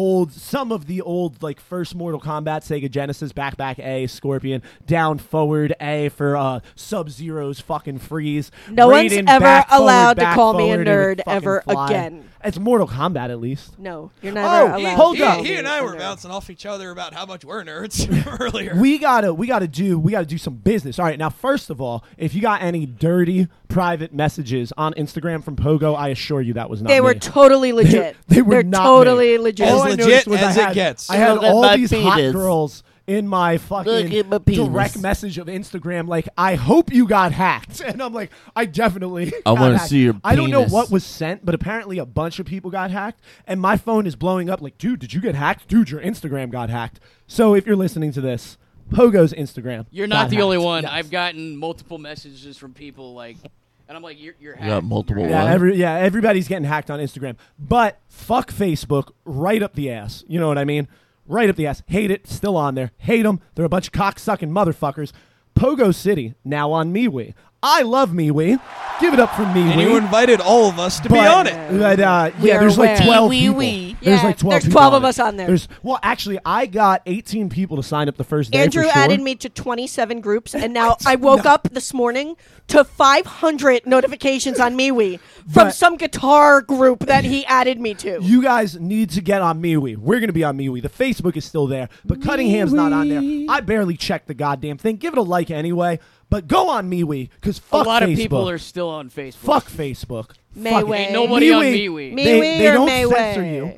some of the old like first Mortal Kombat, Sega Genesis, back A, Scorpion, down forward A for Sub-Zero's fucking freeze. No one's Raiden, ever back forward, allowed to back call me a forward, and would nerd fucking ever fly. again. It's Mortal Kombat at least. No, you're never allowed. hold to up. call He me and I a were nerd. bouncing off each other about how much we're nerds earlier. We gotta do some business. All right, now first of all, if you got any dirty private messages on Instagram from Pogo, I assure you that was not They me. were totally legit. They were They're not totally me. legit. All As I legit noticed was as I it had, gets. I had Look at all my these hot penis. girls in my Look fucking at my penis. direct message of Instagram, like, I hope you got hacked. And I'm like, I definitely I got wanna hacked. see your I don't know penis. what was sent, but apparently a bunch of people got hacked, and my phone is blowing up like, dude, did you get hacked? Dude, your Instagram got hacked. So if you're listening to this, Pogo's Instagram. You're not got the only hacked. one. Yes. I've gotten multiple messages from people like, and I'm like, you're hacked. You got multiple You're Yeah, what? everybody's getting hacked on Instagram. But fuck Facebook right up the ass. You know what I mean? Right up the ass. Hate it. Still on there. Hate them. They're a bunch of cock-sucking motherfuckers. Pogo City, now on MeWe. I love MeWe. Give it up for MeWe. And you invited all of us to be on it. But, We yeah, are there's like aware. 12 Wee, people. wee. There's Yeah, like 12 there's people 12 of it. us on there. Well, actually, I got 18 people to sign up the first day. Andrew for sure. added me to 27 groups, and now I woke up this morning to 500 notifications on MeWe from But- some guitar group that he added me to. You guys need to get on MeWe. We're going to be on MeWe. The Facebook is still there, but Cunningham's not on there. I barely checked the goddamn thing. Give it a like anyway, but go on MeWe because A fuck lot Facebook. of people are still on Facebook. Fuck Facebook. Mayway. Fuck it. Ain't nobody on MeWe. MeWe They or don't Mayway? censor you.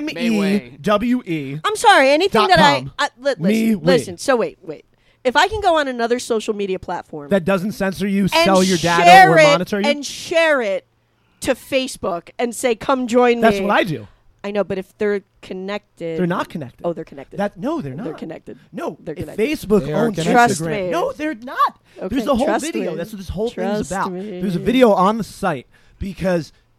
MEWE. I'm sorry. Anything Dot that com. listen, MeWe. listen. So wait. If I can go on another social media platform That doesn't censor you, and sell your data, share or it monitor you. and share it to Facebook and say, "Come join me." That's what I do. I know, but if they're connected, They're not connected. Oh, they're connected. No, they're not. They're connected. No, They're if connected. Facebook They are owns connected. Trust Instagram. me. No, they're not. Okay, There's a whole trust video. me. That's what this whole Trust thing's about. me. There's a video on the site because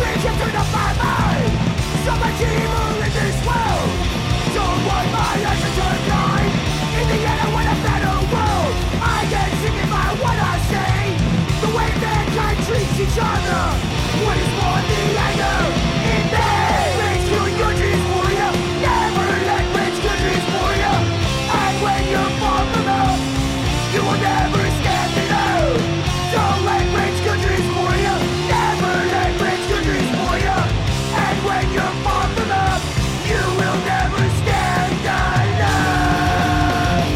dreams have turned up my mind. So much evil in this world. Don't want my eyes to turn blind. In the end I want a better world. I get signify what I say. The way mankind treats each other. What is more the anger in them? Rage killing your dreams for you. Never let rage kill dreams for you. And when you're far from home, you will never stand alone. Don't let rage kill dreams for you. Never let rage kill dreams for you. And when you're far from home, you will never stand alone.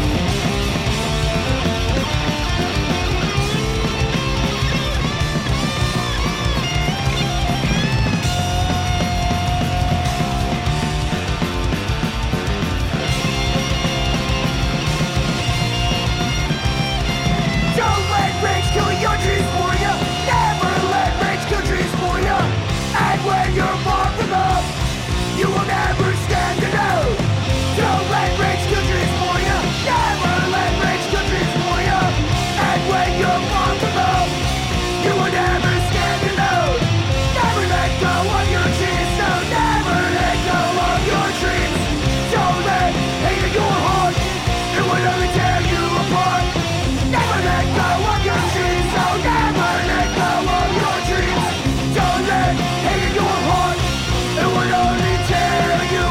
Don't let rage kill your dreams for you. Never let rage kill dreams for you. And when you're far from home, you will never stand alone. Don't let rage kill dreams for you. Never let rage kill dreams for you. And when you're far from home, you will never stand alone. Never let go of your dreams. No, never let go of your dreams. Don't let hate in your heart. It will only tear you apart. Never let go of your dreams. No, never let go of your dreams. Don't let hate in your heart. It will only tear you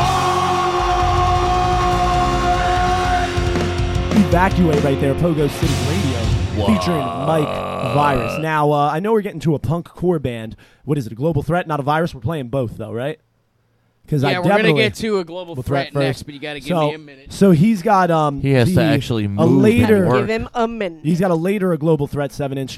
apart. Evacuate right there, Pogo City Radio, featuring Mike Virus. Now, I know we're getting to a punk core band. What is it, a Global Threat, not a virus? We're playing both, though, right? Because Yeah, we're gonna get to a global threat next, but you got to give me a minute. So he's got He has to actually move a later. and work. Give him a minute. He's got a later a Global Threat 7-inch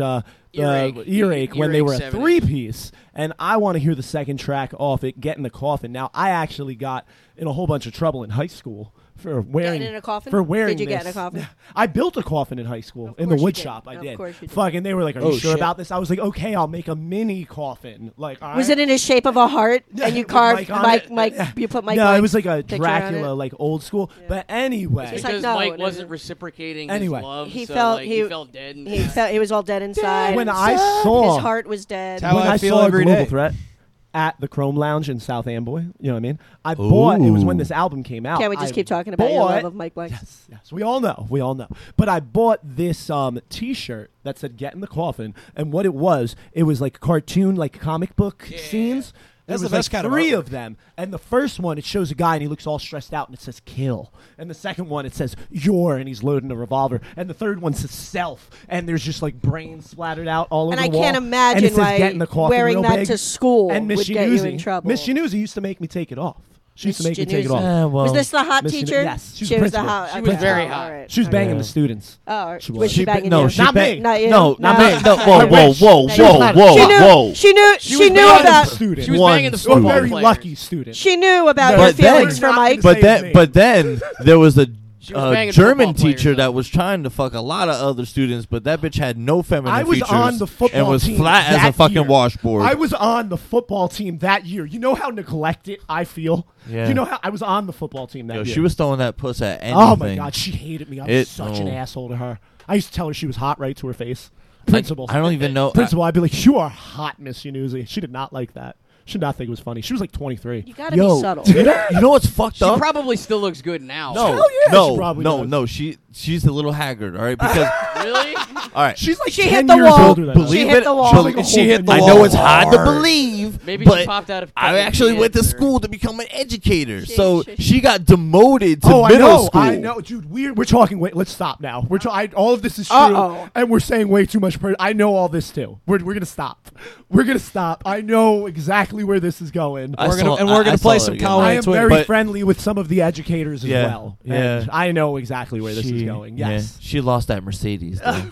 earache when they were a 7-inch. 3-piece, and I want to hear the second track off it, Get in the Coffin. Now, I actually got in a whole bunch of trouble in high school for wearing Getting in a coffin? For wearing Did you get in this. a coffin? I built a coffin in high school Of in the course you wood did. shop. I Of did. course you did. Fucking, they were like, "Are you Oh, sure shit. about this?" I was like, "Okay, I'll make a mini coffin." Like, all Was right. it in the shape of a heart? And you With carved Mike on Mike, it? Mike, you put Mike No, Mike's it was like a picture on Dracula, it? like old school. But anyway, It's like, Because no, Mike it wasn't isn't. reciprocating Anyway. his love, He so felt- like, he- he felt dead. He felt he was all dead inside. when I saw his heart was dead. How when I I feel saw every Global day. Threat at the Chrome Lounge in South Amboy, you know what I mean? I bought, it was when this album came out. Can't we just I keep talking about your bought- love of Mike Blank? Yes, we all know. But I bought this T-shirt that said "Get in the Coffin," and what it was like cartoon, like comic book scenes. There That's was the best like kind of 3 artwork. of them, and the first one it shows a guy and he looks all stressed out and it says "kill," and the second one it says "your" and he's loading a revolver, and the third one says "self," and there's just like brains splattered out all over And the I wall. can't and imagine it says why "Get in the Coffin" wearing real that big. to school and Miss would get you in Januzzi- trouble. Miss Januzzi used to make me take it off. She used to Miss make me take it Januzzi. off. Was this the hot Miss Januzzi- teacher? yes, she was she was the principal. hot. She okay. was very Oh, hot. all right. She was banging Yeah. the students. Oh, all right. She was was. she She banging no, you? she Not ba- me. Not you. No, not No. me. No, I whoa, wish. whoa, She whoa, was whoa, She knew. whoa. She knew. She She was knew banging about. the student. She was One banging the student. a football very player. lucky student. She knew about But your then- feelings for Not Mike. gonna But Save me. then there was a She was banging German football players, teacher though. that was trying to fuck a lot of other students, but that bitch had no feminine I was features on the football and was team flat as a that fucking year. washboard. I was on the football team that year. You know how neglected I feel? Yeah. You know how I was on the football team that Yo, year? she was throwing that puss at anything. Oh my god, she hated me. I was It- such an oh. asshole to her. I used to tell her she was hot right to her face. Principal. I don't even know. Principal, I'd be like, "You are hot, Miss Yanuzzi." She did not like that. She did not think it was funny. She was like 23. You gotta Yo, be subtle. you know what's fucked She up? probably still looks good now. No, Hell yeah, she no, probably no, does. no. She's a little haggard. All right, because Really? all right. She's like She 10 hit the years wall. older than us. She Believe hit it, the wall. She's like a She whole hit the I wall. know it's hard to hard. believe. Maybe she but popped out of I fucking actually went to cancer. school to become an educator, so she- she got demoted to Oh, middle school. I know, dude. We're talking. Wait, let's stop now. All of this is true, Uh-oh. and we're saying way too much. I know all this too. We're gonna stop. We're gonna stop. I know exactly where this is going. I We're saw- gonna I play saw some it again. Conway I and am Twitter. very But- friendly with some of the educators as Yeah, well. yeah. And I know exactly where this is She- going. yeah, Yes. she lost that Mercedes. Though.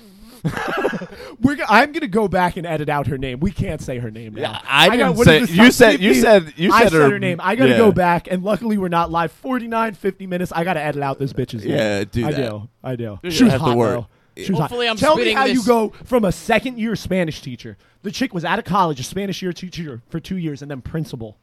I'm gonna go back and edit out her name. We can't say her name now. Yeah, I got- didn't what is say- this you stuff? said- Keep you me- said- you I said said her- her name. I gotta yeah. go back, and luckily we're not live. 49, 50 minutes. I gotta edit out this bitch's name. Yeah, do I that. do. I do. You're She gonna was have to hot work. though. She was hot. Hopefully I'm Tell me spitting how you this- go from a second-year Spanish teacher. The chick was out of college, a Spanish year teacher for 2 years, and then principal.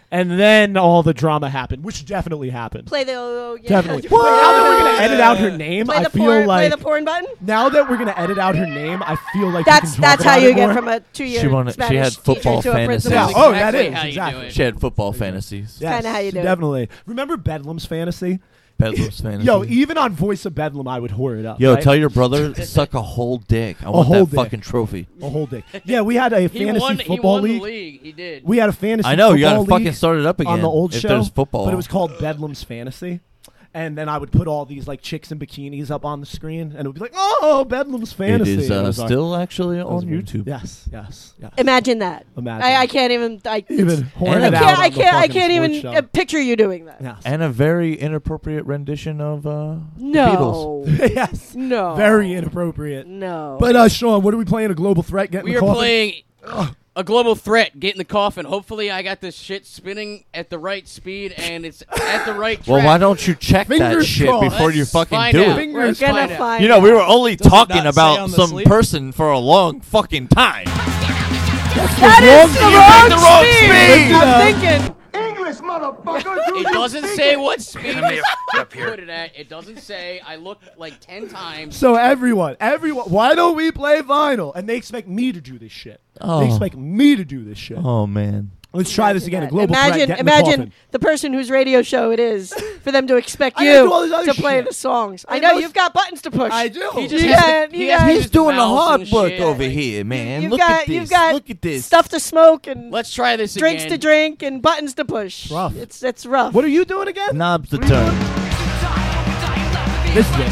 And then all the drama happened, which definitely happened. Play the Definitely. Wait, now that we're gonna edit out her name, Play I the feel porn. like Play the porn button. now that we're gonna edit out her name, I feel like That's we can talk how about you it get more. from a 2-year she had Spanish football teacher to a fantasies. principal. Yeah. Oh, that Exactly is how you exactly. do it. She had football fantasies. Yes, Kinda how you do it. definitely. Remember Bedlam's fantasy? Bedlam's fantasy. Yo, even on Voice of Bedlam, I would whore it up. Yo, right? tell your brother suck a whole dick. I want whole that dick. fucking trophy. a whole day. Yeah, we had a He fantasy won. football The league. league. He did. We had a fantasy. I know you football gotta fucking league start it up again on the old if show. there's football. But it was called Bedlam's Fantasy. And then I would put all these like chicks in bikinis up on the screen, and it would be like, "Oh, Bedlam's Fantasy." It is And it was our- still actually that was on weird. YouTube. Yes, yes, yes. Imagine that. Imagine. I can't even. Even horn I it can't- out. I on the can't. I fucking can't sports even show. picture you doing that. Yes. And a very inappropriate rendition of Beatles. No. yes. No. Very inappropriate. No. But Sean, what are we playing? A global threat? Get in We the are coffin? playing a global threat. Get in the coffin. Hopefully, I got this shit spinning at the right speed and it's at the right track. Well, why don't you check that Fingers shit crossed. before you Let's fucking find do out. it? We're Fingers gonna find out. find. You know, we out. were only Does it talking not say about on the some sleeve? person for a long fucking time. That is the wrong speed. speed. I'm thinking. English, motherfucker! It doesn't say what speed to put it at. It doesn't say. I looked like 10 times. So everyone, why don't we play vinyl? And they expect me to do this shit. Oh. They expect me to do this shit. Oh man. Let's try this again. A global threat. Imagine, Get in the imagine coffin. the person whose radio show it is for them to expect I gotta do all you this other to play shit. the songs. I I know must- you've got buttons to push. I do. He just You has got- to- you he has got- to He's use doing the mouse hard and work shit. over here, man. You've Look got, at this. You've got Look at this. stuff to smoke and Let's try this drinks again. to drink and buttons to push. Rough. It's rough. What are you doing again? Knobs to turn. This is it.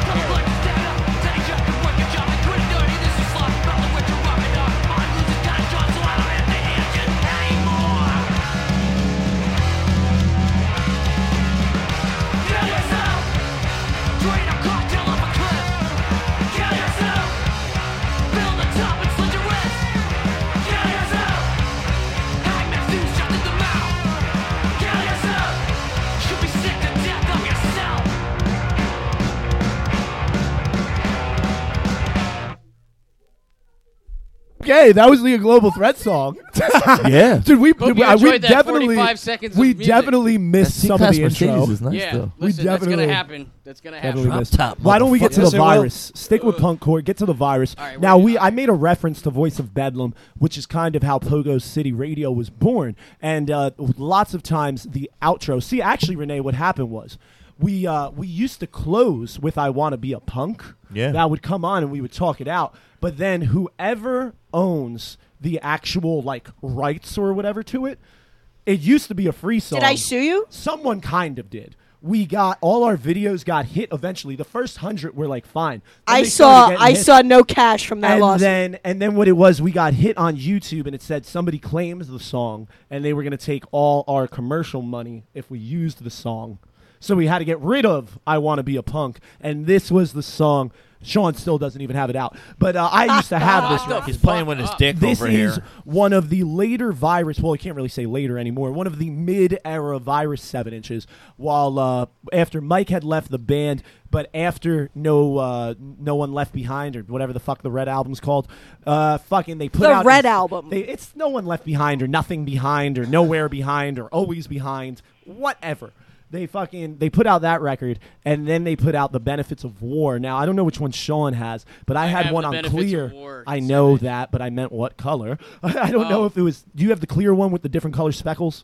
Okay, that was the global threat song. Yeah. Dude, we Hope you enjoyed that definitely 45 seconds of we music. definitely missed some of the intro. Is nice Yeah, though. listen, that's definitely- gonna happen. That's gonna happen. Definitely Drop missed. top, Why don't we get to Yes, the it will. virus? Stick with punk core. Get to the virus. All right, Now we're- I made a reference to Voice of Bedlam, which is kind of how Pogo City Radio was born, and lots of times the outro. See, actually, Renee, what happened was we used to close with "I Want to Be a Punk." Yeah. that would come on and we would talk it out. But then whoever owns the actual like rights or whatever to it, it used to be a free song. Did I sue you? Someone kind of did. We got all our videos got hit eventually. The first 100 were like fine. Then I they started saw getting hit. no cash from that And lawsuit. then what it was, we got hit on YouTube and it said somebody claims the song and they were going to take all our commercial money if we used the song. So we had to get rid of "I Want to Be a Punk," and this was the song. Sean still doesn't even have it out, but I used to have this. record. He's playing with his dick This over is here. one of the later Virus. Well, you can't really say later anymore. One of the mid-era Virus 7-inches. While after Mike had left the band, but after No One Left Behind or whatever the fuck the Red album's called, fucking they put The out Red this- Album. It's No One Left Behind or Nothing Behind or Nowhere Behind or Always Behind, whatever. They put out that record, and then they put out The Benefits of War. Now, I don't know which one Sean has, but I had have one The on Benefits clear. of War. I know that, but I meant what color. I don't know Oh. if it was. Do you have the clear one with the different color speckles?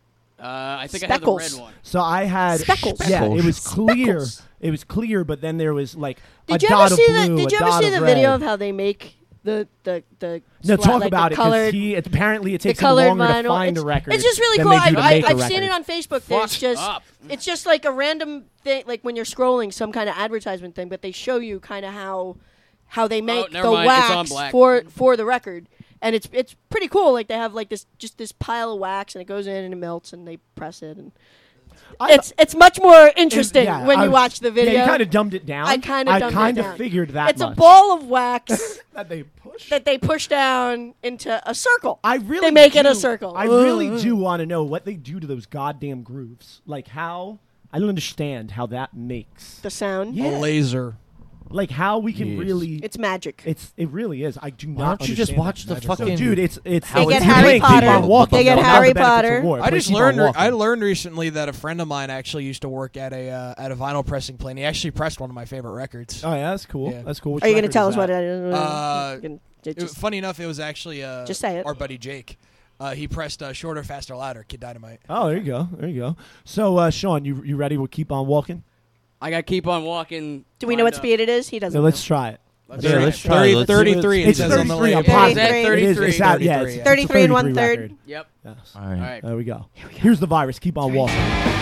I think I have the Speckles. red one. So I had. Speckles. Yeah, it was clear. Speckles. It was clear, but then there was like Did a you dot ever of see blue, the? Did you a ever dot see of the red. video of how they make the No, talk like about the it colored, because apparently it the takes him colored longer to vinyl? find it's, a record. It's just really than cool. they do to make a I've seen record. it on Facebook. Fucked There's just up. it's just like a random thing, like when you're scrolling some kind of advertisement thing, but they show you kind of how they make never the mind, it's on wax black. for the record. And it's pretty cool. Like they have like this pile of wax and it goes in and it melts and they press it and it's much more interesting Yeah, when I you was- watch the video. Yeah, you kind of dumbed it down. I kind of kinda figured that It's much. a ball of wax that they push. that they push down into a circle. I really they make it a do- circle. I really do want to know what they do to those goddamn grooves. Like how I don't understand how that makes. The sound. Yeah. A laser. like how we can Yes. really. It's magic. It really is. I do not. Why don't you just understand watch that. the fucking? So, dude, it's How They it's get Harry playing Potter. Keep on Walking. They get Not Harry the benefits of Potter. war. I Play just Keep on learned. Walking. I learned recently that a friend of mine actually used to work at a vinyl pressing plant. He actually pressed one of my favorite records. Oh yeah, that's cool. Yeah. That's cool. Which Are you going to record tell is us what that? it is? It was, funny enough, it was actually Just say it. our buddy Jake. He pressed Shorter, Faster, Louder, Kid Dynamite. Oh, there you go. There you go. So, Sean, you ready? We'll keep on walking. I got to keep on walking. Do we know what lined up. speed it is? He doesn't. Yeah, let's try it. Let's Yeah, try let's it. try it. Let's see what 33. It It's says on the 33. I'm label. positive. Is that It is. 33? It's out. Yeah, it's a 33 and 33 1/3. record. Yep. Yes. All All right. right. There we go. Here's the virus. Keep on walking.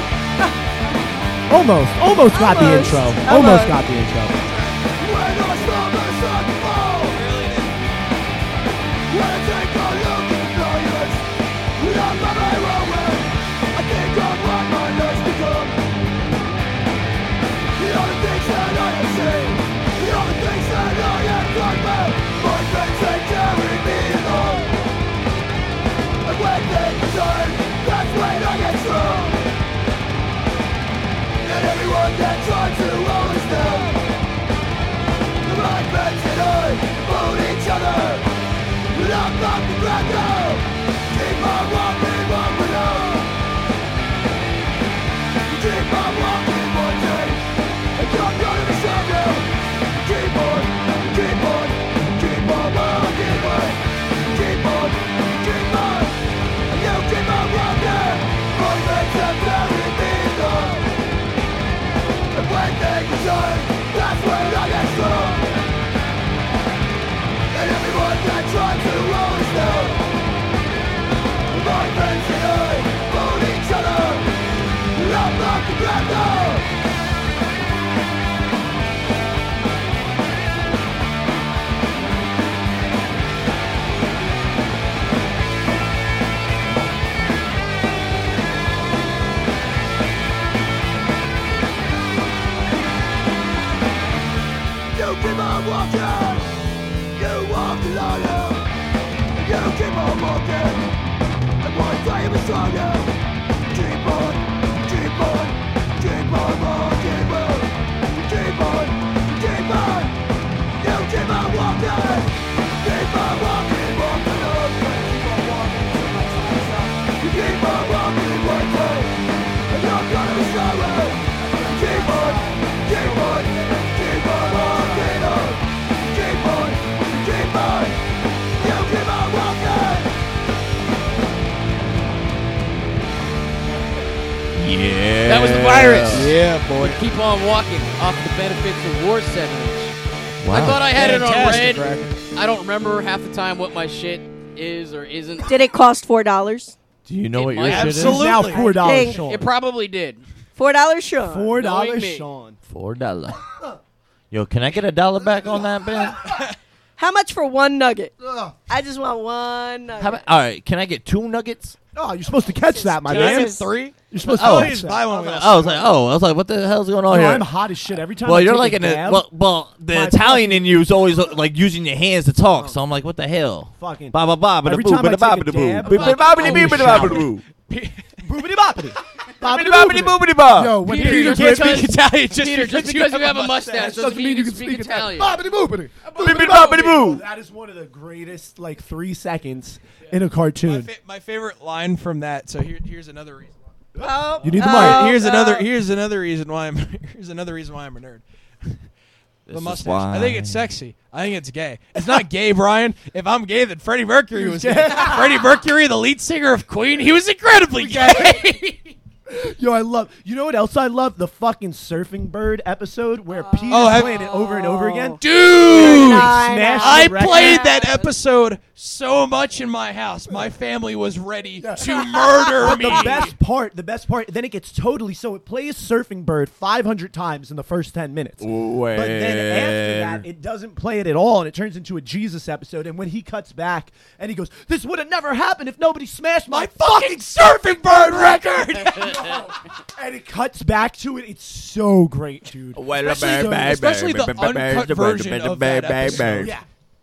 Almost got the Almost. intro. Almost. Almost got the intro. Yeah. That was the virus. Yeah, boy. Keep on walking off the benefits of war 7-inch. Wow. I thought I had it on Fantastic red. record. I don't remember half the time what my shit is or isn't. Did it cost $4? Do you know It what your might- shit is? Absolutely. Now $4, Dang. Sean. It probably did. $4, Sean. $4, Knowing me. Sean. $4. Yo, can I get $1 back on that, Ben? How much for one nugget? I just want one nugget. How about, all right, can I get 2 nuggets? Oh, you're supposed to catch that, my Can I man. get 3? You're supposed Oh, to catch Just that. buy one. I was like, what the hell's going on No, here? I'm hot as shit every time. Well, I you're take like a in a dab, well, the my Italian in you is always like using your hands to talk. So I'm like, what the hell? Fucking Ba ba ba ba Every boo time ba I da ba take ba a da boo. dab, Ba ba ba ba da Holy ba da ba da shower. boo. boobity boppity. Bobbity bobbity boobity ba. Yo, when Peter, Peter you gets can't me, Italian just Peter, just because you have a mustache doesn't doesn't mean you can speak Italian. Bobbity boopity. Boobity bobbity boo. That is one of the greatest, like 3 seconds in a cartoon. My favorite line from that. So here's another reason. Oh, You need the oh, mic. Here's oh. another reason why I'm a nerd. The is mustache. why. I think it's sexy. I think it's gay. It's not gay, Brian. If I'm gay, then Freddie Mercury was gay. Freddie Mercury, the lead singer of Queen, he was incredibly gay. Yo, I love. You know what else I love? The fucking surfing bird episode where Peter's have- playing it over and over again. Dude! Smash I the record. played that episode so much in my house. My family was ready to murder But me. the best part, then it gets totally, so it plays Surfing Bird 500 times in the first 10 minutes. But then after that, it doesn't play it at all, and it turns into a Jesus episode. And when he cuts back, and he goes, "This would have never happened if nobody smashed my fucking Surfing Bird record!" And it cuts back to it. It's so great, dude. Especially the uncut version of that episode. Yeah.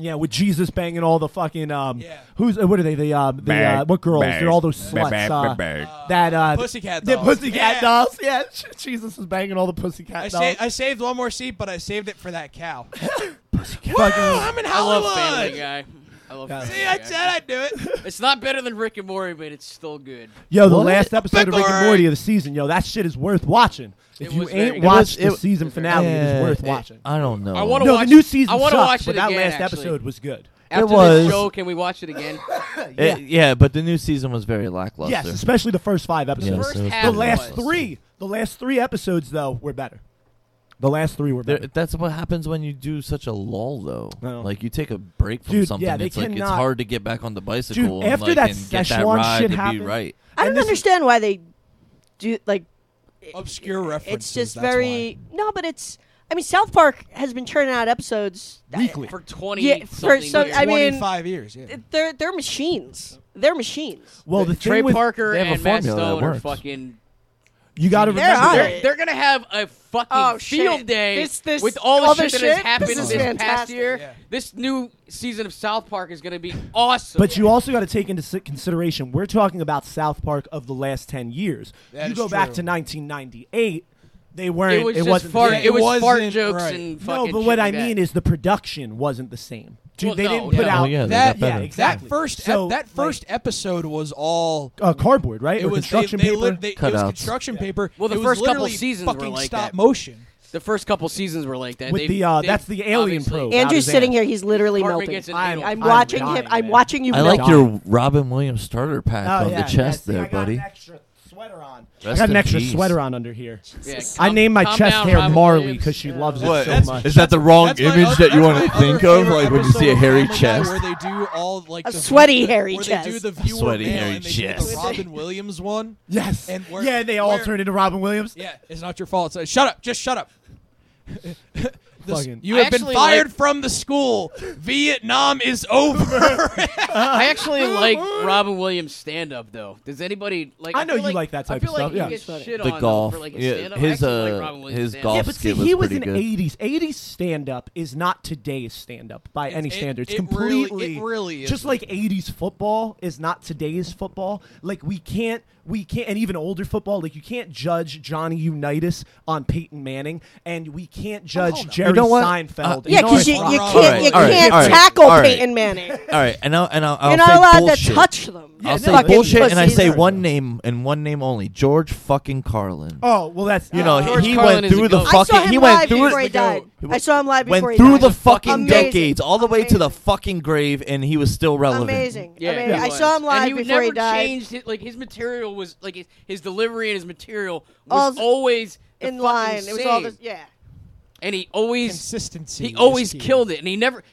Yeah, with Jesus banging all the fucking who's what are they? What girls? They're all those sluts. That Pussycat the dolls. Pussycat dolls. Yeah, Jesus is banging all the Pussycat dolls. I saved one more seat, but I saved it for that cow. Fucking- I'm in I Hollywood. love Family Guy. I love Family See, Guy. I said I'd do it. It's not better than Rick and Morty, but it's still good. Yo, the What? last episode of Rick and Bickering. Morty of the season, yo, that shit is worth watching. If It you was very ain't good. watched It was- the season finale, it is worth it- watching. I don't know. I wanna No, watch the new it- season I wanna sucked, watch it but that again, last actually. episode was good. After was- this show, can we watch it again? Yeah, but the new season was very lackluster. Yes, especially the first 5 episodes. Yes, First it was half The very last lackluster. the last 3 episodes though were better. The last 3 were better. That's what happens when you do such a lull, though. No. Like you take a break from Dude, something. yeah, they it's like it's cannot- hard to get back on the bicycle. Dude, and, after like, that and get that Szechuan ride shit to happened- be right. I And don't this is- understand why they do like. Obscure references. It's just that's very no, but it's. I mean, South Park has been churning out episodes Weekly. For 20 Yeah, for something some- years. I mean, 25 years. Yeah. They're machines. They're machines. Well, the Trey thing with Parker they have a and Matt formula that Stone are works. fucking. you got to They're remember on that. it. They're gonna have a fucking Oh, field shit. day This- with all the shit that has shit? happened This this is past fantastic. year. Yeah. This new season of South Park is gonna be awesome. But you also got to take into consideration we're talking about South Park of the last 10 years. That You is go back true. to 1998, they weren't. it was just wasn't fart. the same. It was fart wasn't jokes right. and No, fucking. but shit what I like that. mean is the production wasn't the same. Dude, Well, they no, didn't put no. out. Oh, yeah, they That- got yeah, better. exactly. That first episode was all cardboard, right? it or was construction they, paper. it Cutouts. was construction paper. Well, the It was first couple literally seasons were fucking like stop that. motion. The first couple seasons were like that. With They- that's the alien obviously- probe. Andrew's out sitting his here. ass. He's literally Cartman melting. gets an I'm- anal. I'm I'm watching dying, him. I'm man. watching you. I melt. like your Robin Williams starter pack Oh, on yeah, the chest see, there, I got buddy. An extra sweater on. I Rest got an in extra peace. sweater on under here. Yeah, I named my calm chest down, hair Robin Marley Williams. because she loves What? it so That's- much. Is that the wrong That's my image other- that you want that's to my think other of, favorite like when you see a episode of hairy Family Guy chest? where they do all like A the sweaty hairy where chest. they do the viewer Sweaty mail hairy and they do chest. the Robin Williams one. Yes. And where- yeah, they all where- turned into Robin Williams. Yeah, it's not your fault. So shut up. Just shut up. Fucking- You I have been actually fired like- from the school. Vietnam is over. I actually like Robin Williams stand up though. Does anybody like? I know feel you like that type I feel of like stuff, yeah. He gets shit The on golf. for like Yeah, stand up. his, I actually like Robin Williams his stand-up. golf Yeah, but see, skit was he was pretty an good. 80s. 80s stand-up is not today's stand-up by any standard. It's it really- completely, it really just isn't. like 80s football is not today's football. Like we can't, and even older football. Like you can't judge Johnny Unitas on Peyton Manning, and we can't judge Jerry You know what? Seinfeld. Yeah, because you, on you Rock. can't Alright, you alright, can't alright, tackle alright. Peyton Manning. All right, and I'll You're not say allowed bullshit. to touch them. I'll say Fucking bullshit, and I pussies. say one name and one name only: George fucking Carlin. Oh well, that's You know, George he Carlin went is a through the goat. I saw fucking. him He live went through before he died. I saw him live before went he through died. the fucking Amazing. decades, all the way to the fucking grave, and he was still relevant. Amazing. Yeah, Amazing. he I was. saw him live and he before he never died. changed it. Like his material was like his delivery and his material All was always the in fucking line. It was all same. this. Yeah. And he always Consistency. he always is key. killed it, and he never.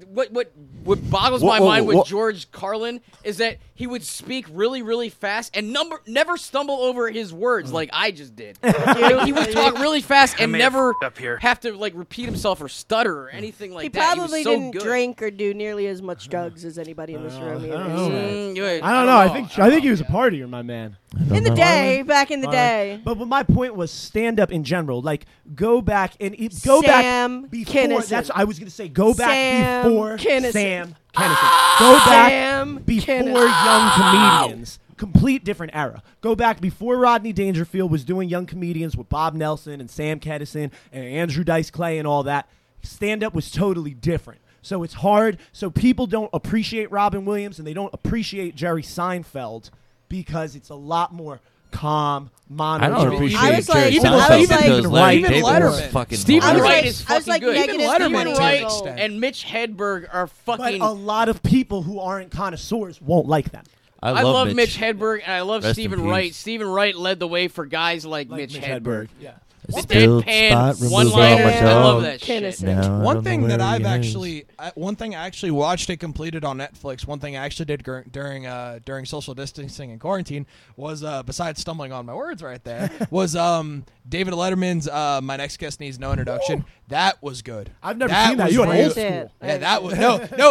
What boggles Whoa, my whoa, mind with whoa. George Carlin is that he would speak really, really fast and never stumble over his words like I just did. Like, he would talk really fast and never have to like repeat himself or stutter or anything like He that. probably he was so didn't good. drink or do nearly as much drugs as anybody in this room. either, I don't know, so. man. Yeah, I don't know. I think he was a partier, my man. In the day, back in the day. But my point was stand up in general. Like go back and Sam back before. Kinison. That's I was gonna say. Go back Sam before Kinison. Sam Kinison. Go back Sam before Kinison. young comedians. Complete different era. Go back before Rodney Dangerfield was doing young comedians with Bob Nelson and Sam Kinison and Andrew Dice Clay and all that. Stand up was totally different. So it's hard. So people don't appreciate Robin Williams and they don't appreciate Jerry Seinfeld because it's a lot more calm, I don't monotone. appreciate I was like- Jerry even- Seinfeld I was like- because Larry even David was Letterman. fucking Stephen I was Wright like- is I was fucking like good. negative Even Letterman Stephen to an Wright. extent. And Mitch Hedberg are But fucking. a lot of people who aren't connoisseurs won't like them. I love Mitch Hedberg and I love Rest in Stephen peace. Wright. Stephen Wright led the way for guys like Mitch Hedberg. Yeah. The Spilled deadpan spot removal one-liners. on my I love dog. that shit. Kinnison. Now I One don't thing know that where I've he is. actually, one thing I actually watched it completed on Netflix. One thing I actually did during social distancing and quarantine was, besides stumbling on my words right there, was David Letterman's "My Next Guest Needs No Introduction." That was good. I've never seen that. was You went real- old school. Yeah, that was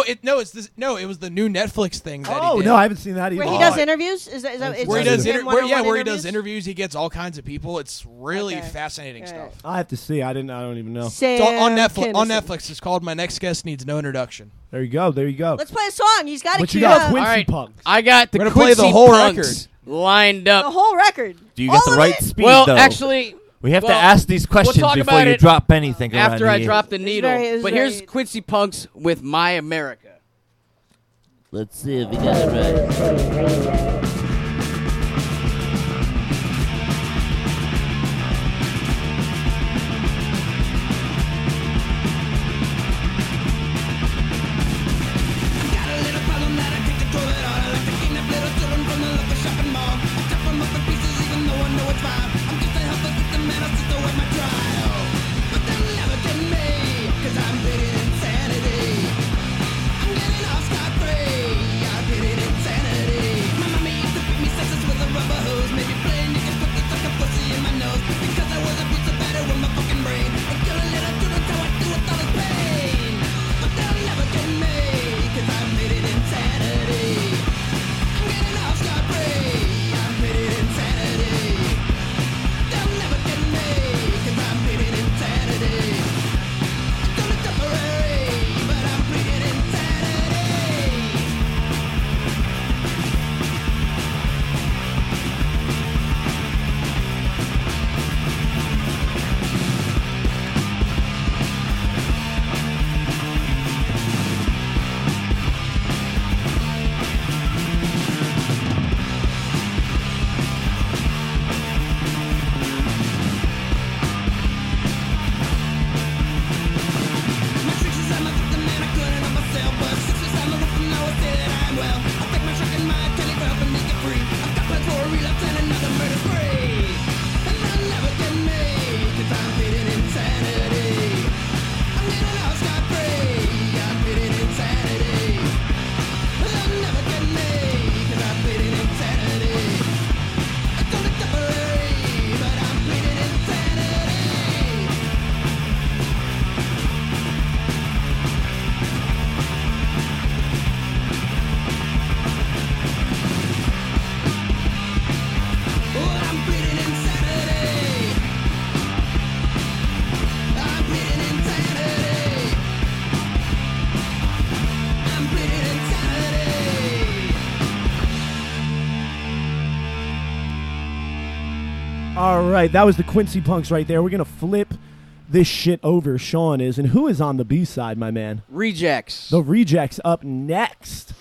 it was the new Netflix thing. That Oh he did. no, I haven't seen that either. Where he does interviews? Is that Where he does him where he one-on-one does interviews. He gets all kinds of people. It's really Okay. fascinating. fascinating stuff. I have to see. I don't even know. It's on Netflix. Sam On Kinison. Netflix, it's called "My Next Guest Needs No Introduction." There you go. There you go. Let's play a song. He's got to What you cue got, up. Quincy All right. Punks? I got the We're gonna play Quincy the whole Punks record. lined The up. whole record. Do you get the All of right it? speed, Well, though? actually, we have well, to ask these questions talk before about you it drop anything around after I here. drop the needle. it's But here's very- Quincy Punks with My America. Let's see if we got it right. Got a little problem that I can't control at all. I like to kidnap little children from the local shopping mall. I chop them up in pieces even though I know it's fine. I'm just a helpless victim and I'll still await my trial. But they'll never get me, 'cause I'm bleeding insanity. I'm getting off scot-free. I'm bleeding insanity. My mommy used to beat me senseless with a rubber hose. Maybe playing you can put the sucker pussy in my nose. Because I was abused so bad it with my fucking brain. And killing little children, how I do with all this pain. But they'll never get me, 'cause I'm bleeding insanity. I'm getting off scot-free. I'm bleeding insanity. They'll never get me, 'cause I'm bleeding insanity. It's only temporary, but I'm bleeding insanity. My tricks is I'm a victim and I couldn't help myself. But 6 weeks I'm a victim, now I say that I'm well. I take my truck and my Kelly for helping me get free. I've got plans for a relapse and another murder spree. And they'll never get me, 'cause I'm bleeding insanity. I'm getting off scot-free. I'm bleeding insanity. They'll never get me, 'cause I'm bleeding insanity. It's only temporary, but I'm bleeding insanity. Oh, I'm bleeding insanity. I'm bleeding insanity. I'm bleeding insanity. All right, that was the Quincy Punks right there. We're gonna flip this shit over. Sean is, and who is on the B side, my man? Rejects. The Rejects up next.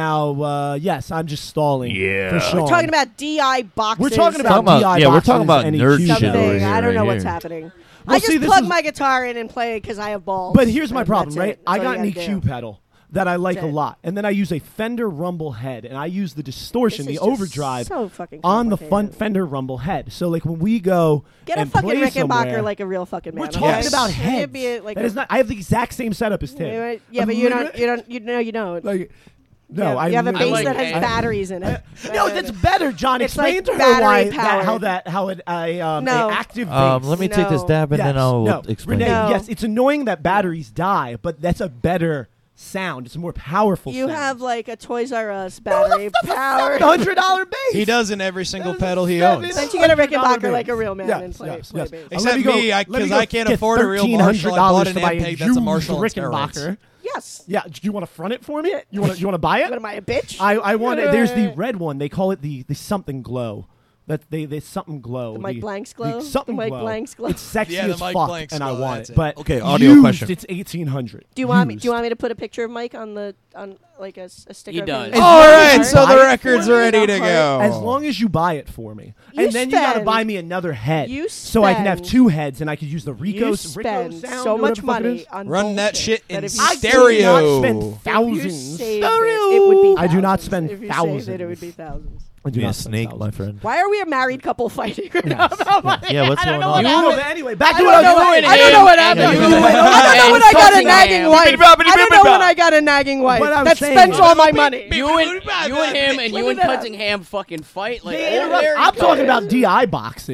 Now, yes, I'm just stalling. Yeah. for Sean. We're talking about DI boxes. We're talking and about Talking about- DI yeah, we're boxes talking about and nerd EQ. shit over something. here, I don't right know what's here. happening. Well, I just see, this plug is- my guitar in and play because I have balls. But here's my and problem, that's right? it. I That's got all an you gotta EQ do. pedal that I like That's a it. lot, and then I use a Fender Rumble head, and I use the distortion, This the is just overdrive, so fucking on the complicated. Fender Rumble head. So, like when we go Get a and fucking play Rickenbacker somewhere, like a real fucking man. we're okay? talking about Give heads. me like That a- is not. I have the exact same setup as Tim. Yeah, but you don't. You don't. Like, no, you have a literally- bass that like has head. batteries in it. No, that's better, John. It's Explain like to her battery why powered. how an No. active bass. Let me take this No. dab and then I'll no. explain. Renee, No. yes, it's annoying that batteries die, but that's a better sound. It's a more powerful You sound. have like a Toys R Us battery powered. $100 bass. He does in every single That is pedal he $700 owns. Then you get a Rickenbacker bass. like a real man Yes, and play, yes, play yes. bass. Except Let me go- me, let me 'cause go I can't get afford a real Marshall. I bought an to buy a Ampeg that's a used Marshall on Rickenbacker. steroids. Yes. Yeah, do you want to front it for me? You want to buy You it? gonna buy a bitch? I want it. There's the red one. They call it the something glow. That they something glow. The Mike Blanks glow? The something The Mike glow. Blanks glow? It's sexy Yeah, the as Mike fuck, Blanks and I glow, want that's it. it. But Okay, audio used, question. It's 1800. Do you want me? Used. Do you want me to put a picture of Mike on like a sticker? He of does. him? All right, you so buy the it record's for me, ready to the go. heart. As long as you buy it for me, You and then you got to spend- buy me another head, you so I can have spend- 2 heads, and I could use the You Rico spend sound, so or much whatever the fuck it money is. on Run that bullshit shit in that if you I saved do stereo. not spend If you thousands. saved it would be I do not thousands. spend If you saved thousands. it would be thousands. I do Be a not spend snake, my thousands. friend. Why are we a married couple fighting? Yeah, what's I don't going know on? what No, happened. but anyway, back I to don't what I know. was saying. I don't know what happened. And I you- don't know when I got a and nagging wife. I don't know when I got a nagging wife What I'm that saying spends is- all my money. You and him and you and Cunningham fucking fight like They old interrupt- married I'm talking couples. about DI boxes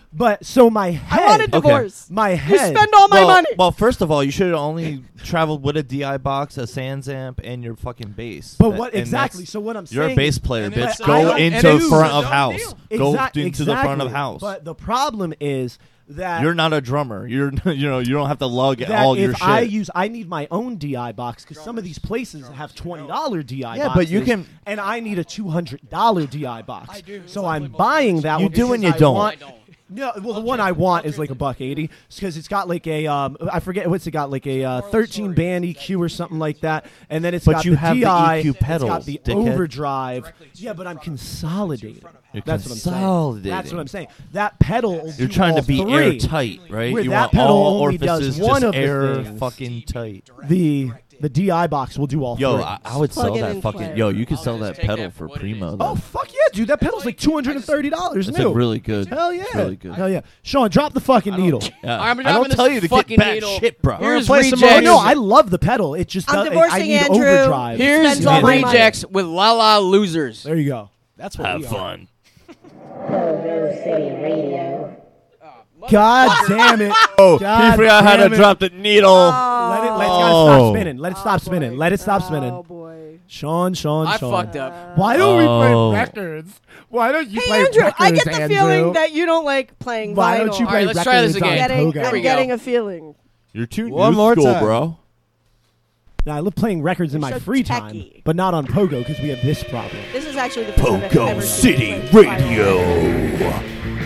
But so my head. I want a divorce. My You head. spend all my money. Well, first of all, you should have only traveled with a DI box, a Sans amp, and your fucking bass. But what And exactly? that's- So what I'm You're saying a bass is- player, And bitch. it's- Go I- into and the it's front a of done house. deal. Go into the front of Exactly. house. But the problem is that You're not a drummer. You're you don't have to lug that all if your shit. I need my own DI box because some of these places have $20 DI Yeah, boxes. but you can- and I need a $200 DI box. I do. So I'm buying that You one. do and because you don't. want- No, well, the one I want is like $180 because it's got like a I forget what's it got, like a 13 band EQ or something like that, and then it's But got you the have the DI, EQ it's got pedals, the dickhead. overdrive. Yeah, but I'm consolidating. You're That's what I'm saying. consolidating. That's what I'm saying. That pedal. will You're do trying all to be three. airtight, right? Where You that want pedal all only does orifices one just of the air things. fucking tight. The DI box will do all Yo, three. I would Plug sell it that and fucking. play. Yo, you could I'll sell just that take pedal that for for what it primo. is. Though. Oh fuck yeah, dude! That pedal's like $230 It's new. a really good. Hell yeah, It's really good. Hell yeah, Sean, drop the fucking needle. Yeah. I'm I dropping don't this tell you to get fucking back needle. shit, bro. Here's play some Oh rejects. no, I love the pedal. It just I'm does, I divorcing need Andrew. overdrive. Here's Spends all my money. rejects with La La Losers. There you go. That's what Have we are. fun. Pogo City Radio. God damn it! Oh, God he forgot how to damn it. drop the needle. Let it gotta Oh. stop spinning. Let it stop spinning. Let it stop Oh spinning. boy. Sean. I Sean. fucked up. Why don't Oh. we play records? Why don't you Hey play Andrew, records, I get the Andrew? feeling that you don't like playing Why vinyl. don't you All play right, let's records try this on again. Getting, Pogo? Here we I'm go. getting a feeling. You're too One new more school, time. bro. Now, I love playing records in You're my so free techie. time, but not on Pogo because we have this problem. This is actually the first time I've ever seen you City play vinyl. Radio.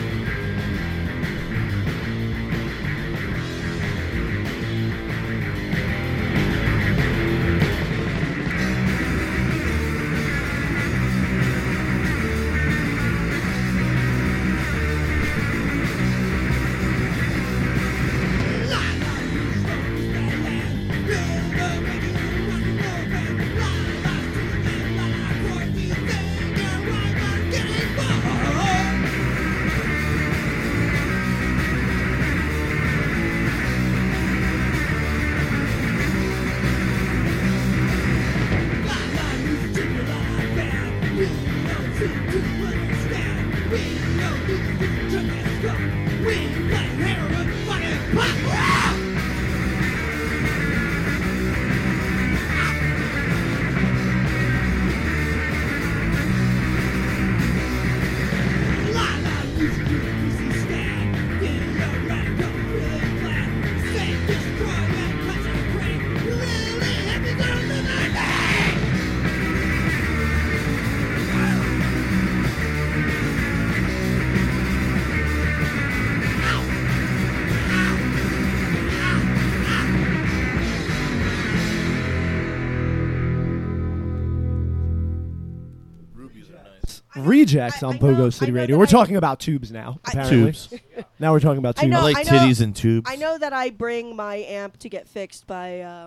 Rejects on I know- Pogo City I know Radio. that We're I- talking about tubes now. Apparently, Tubes. now we're talking about I tubes. know- I like titties and tubes. I know that I bring my amp to get fixed by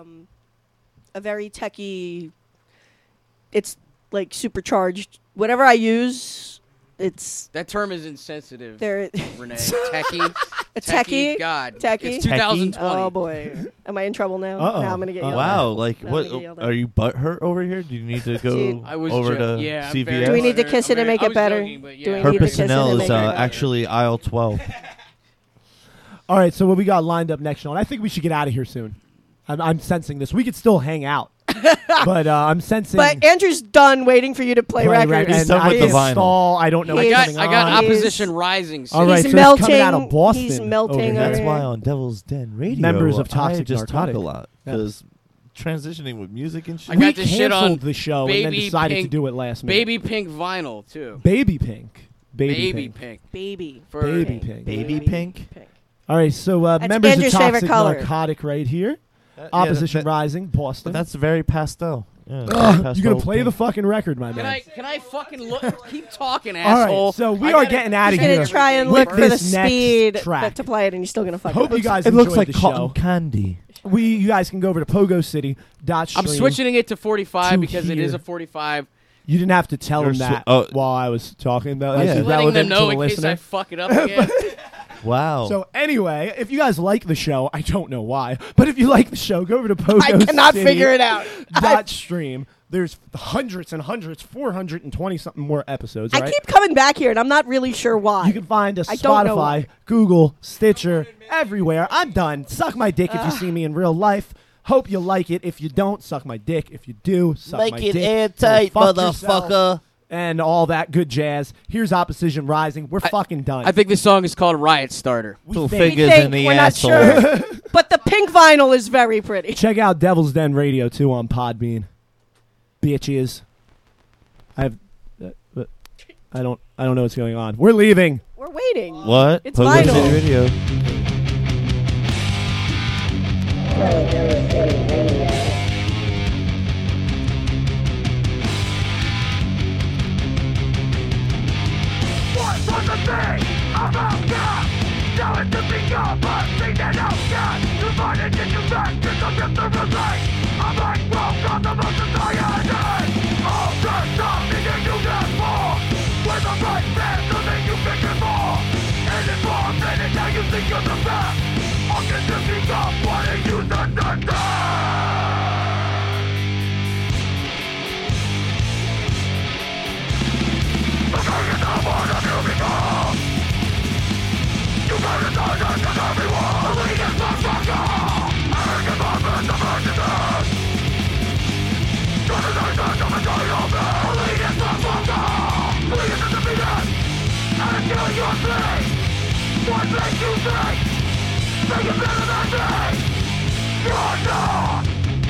a very techie. It's like supercharged. Whatever I use, it's That term is insensitive. there. Renee. Techie. A techie? God. Techie? It's 2020. Oh boy, am I in trouble now? Uh-oh. Now I'm gonna get yelled Wow, at. like No, what? I'm gonna get yelled at. Are you butthurt over here? Do you need to go Dude. I was over jo- to yeah, I'm CVS? very Do we need to butthurt. kiss it and make I it was better? joking, but Do we yeah. Her need to kiss it and personnel is make it better? actually aisle 12. All right, so what we got lined up next, Sean? I think we should get out of here soon. I'm sensing this. We could still hang out, but I'm sensing. But Andrew's done waiting for you to play records. He's and done I with the can't vinyl. stall. I don't know He what's is- coming I got on. He's- Opposition Rising. All right, He's so it's coming out melting- of Boston. he's melting over here. over That's here. why on Devil's Den Radio, Members of I Toxic just Narcotic. talk a lot Yeah. because transitioning with music and shit. I got We this shit on canceled the show and then Baby decided to Pink- do it last minute. Baby Pink vinyl, too. Baby Pink. Baby Baby Pink. Pink. Baby. For Baby Pink. Baby Pink. All right, so That's members Andrew's of favorite Toxic color. Narcotic right here. Yeah, Opposition that- Rising, Boston. But that's very pastel. Yeah, Ugh, pastel you gonna play pink. the fucking record, my man? Can I fucking look? Keep talking, All asshole. right, so we I are gotta- getting out of He's here. gonna try and with look for the this next speed track. to play it, and you're still gonna fuck Hope it. you guys It looks enjoyed like the cotton show. candy. You guys can go over to pogocity.stream. I'm switching it to 45 to because it is here. a 45. You didn't have to tell You're them that oh. while I was talking. That Yeah. that's Just Letting them relevant know to in the case I listener. fuck it up again. Wow. So anyway, if you guys like the show, I don't know why, but if you like the show, go over to Pogo I cannot figure it out. .stream. There's hundreds and hundreds, 420 something more episodes. I right? keep coming back here, and I'm not really sure why. You can find us I don't know Spotify, why. Google, Stitcher, everywhere. I'm done. Suck my dick if you see me in real life. Hope you like it. If you don't, suck my dick. If you do, suck Make my it dick. airtight, Go fuck yourself. motherfucker. And all that good jazz. Here's Opposition Rising. We're fucking done. I think this song is called Riot Starter. Two think- fingers think in the we're not asshole. sure. But the pink vinyl is very pretty. Check out Devil's Den Radio too on Podbean. Bitches. I don't know what's going on. We're leaving. We're waiting. What? It's Pogo vinyl. City Radio. Pogo City Radio. What was the thing about God? Now it's to become a thing that out God. You find it in your back, it's a gift of a life. I'm like, welcome to the society. All the something that you get for. With the right man, so that you can get more. And it's more than it now you think you're the best. Or can you become what it used to do? What makes you think that you're better than me? You're not.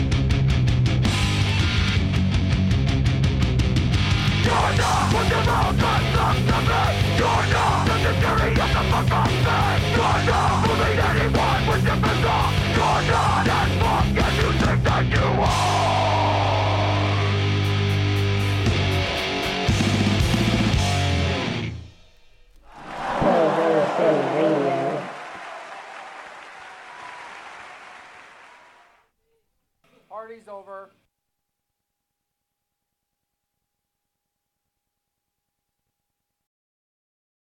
You're not what your mouth has done to me. You're not the security of the fuck of me. You're not fooling anyone with different thoughts. You're not as fuck as you think that you are. Pogo City Radio. Party's over.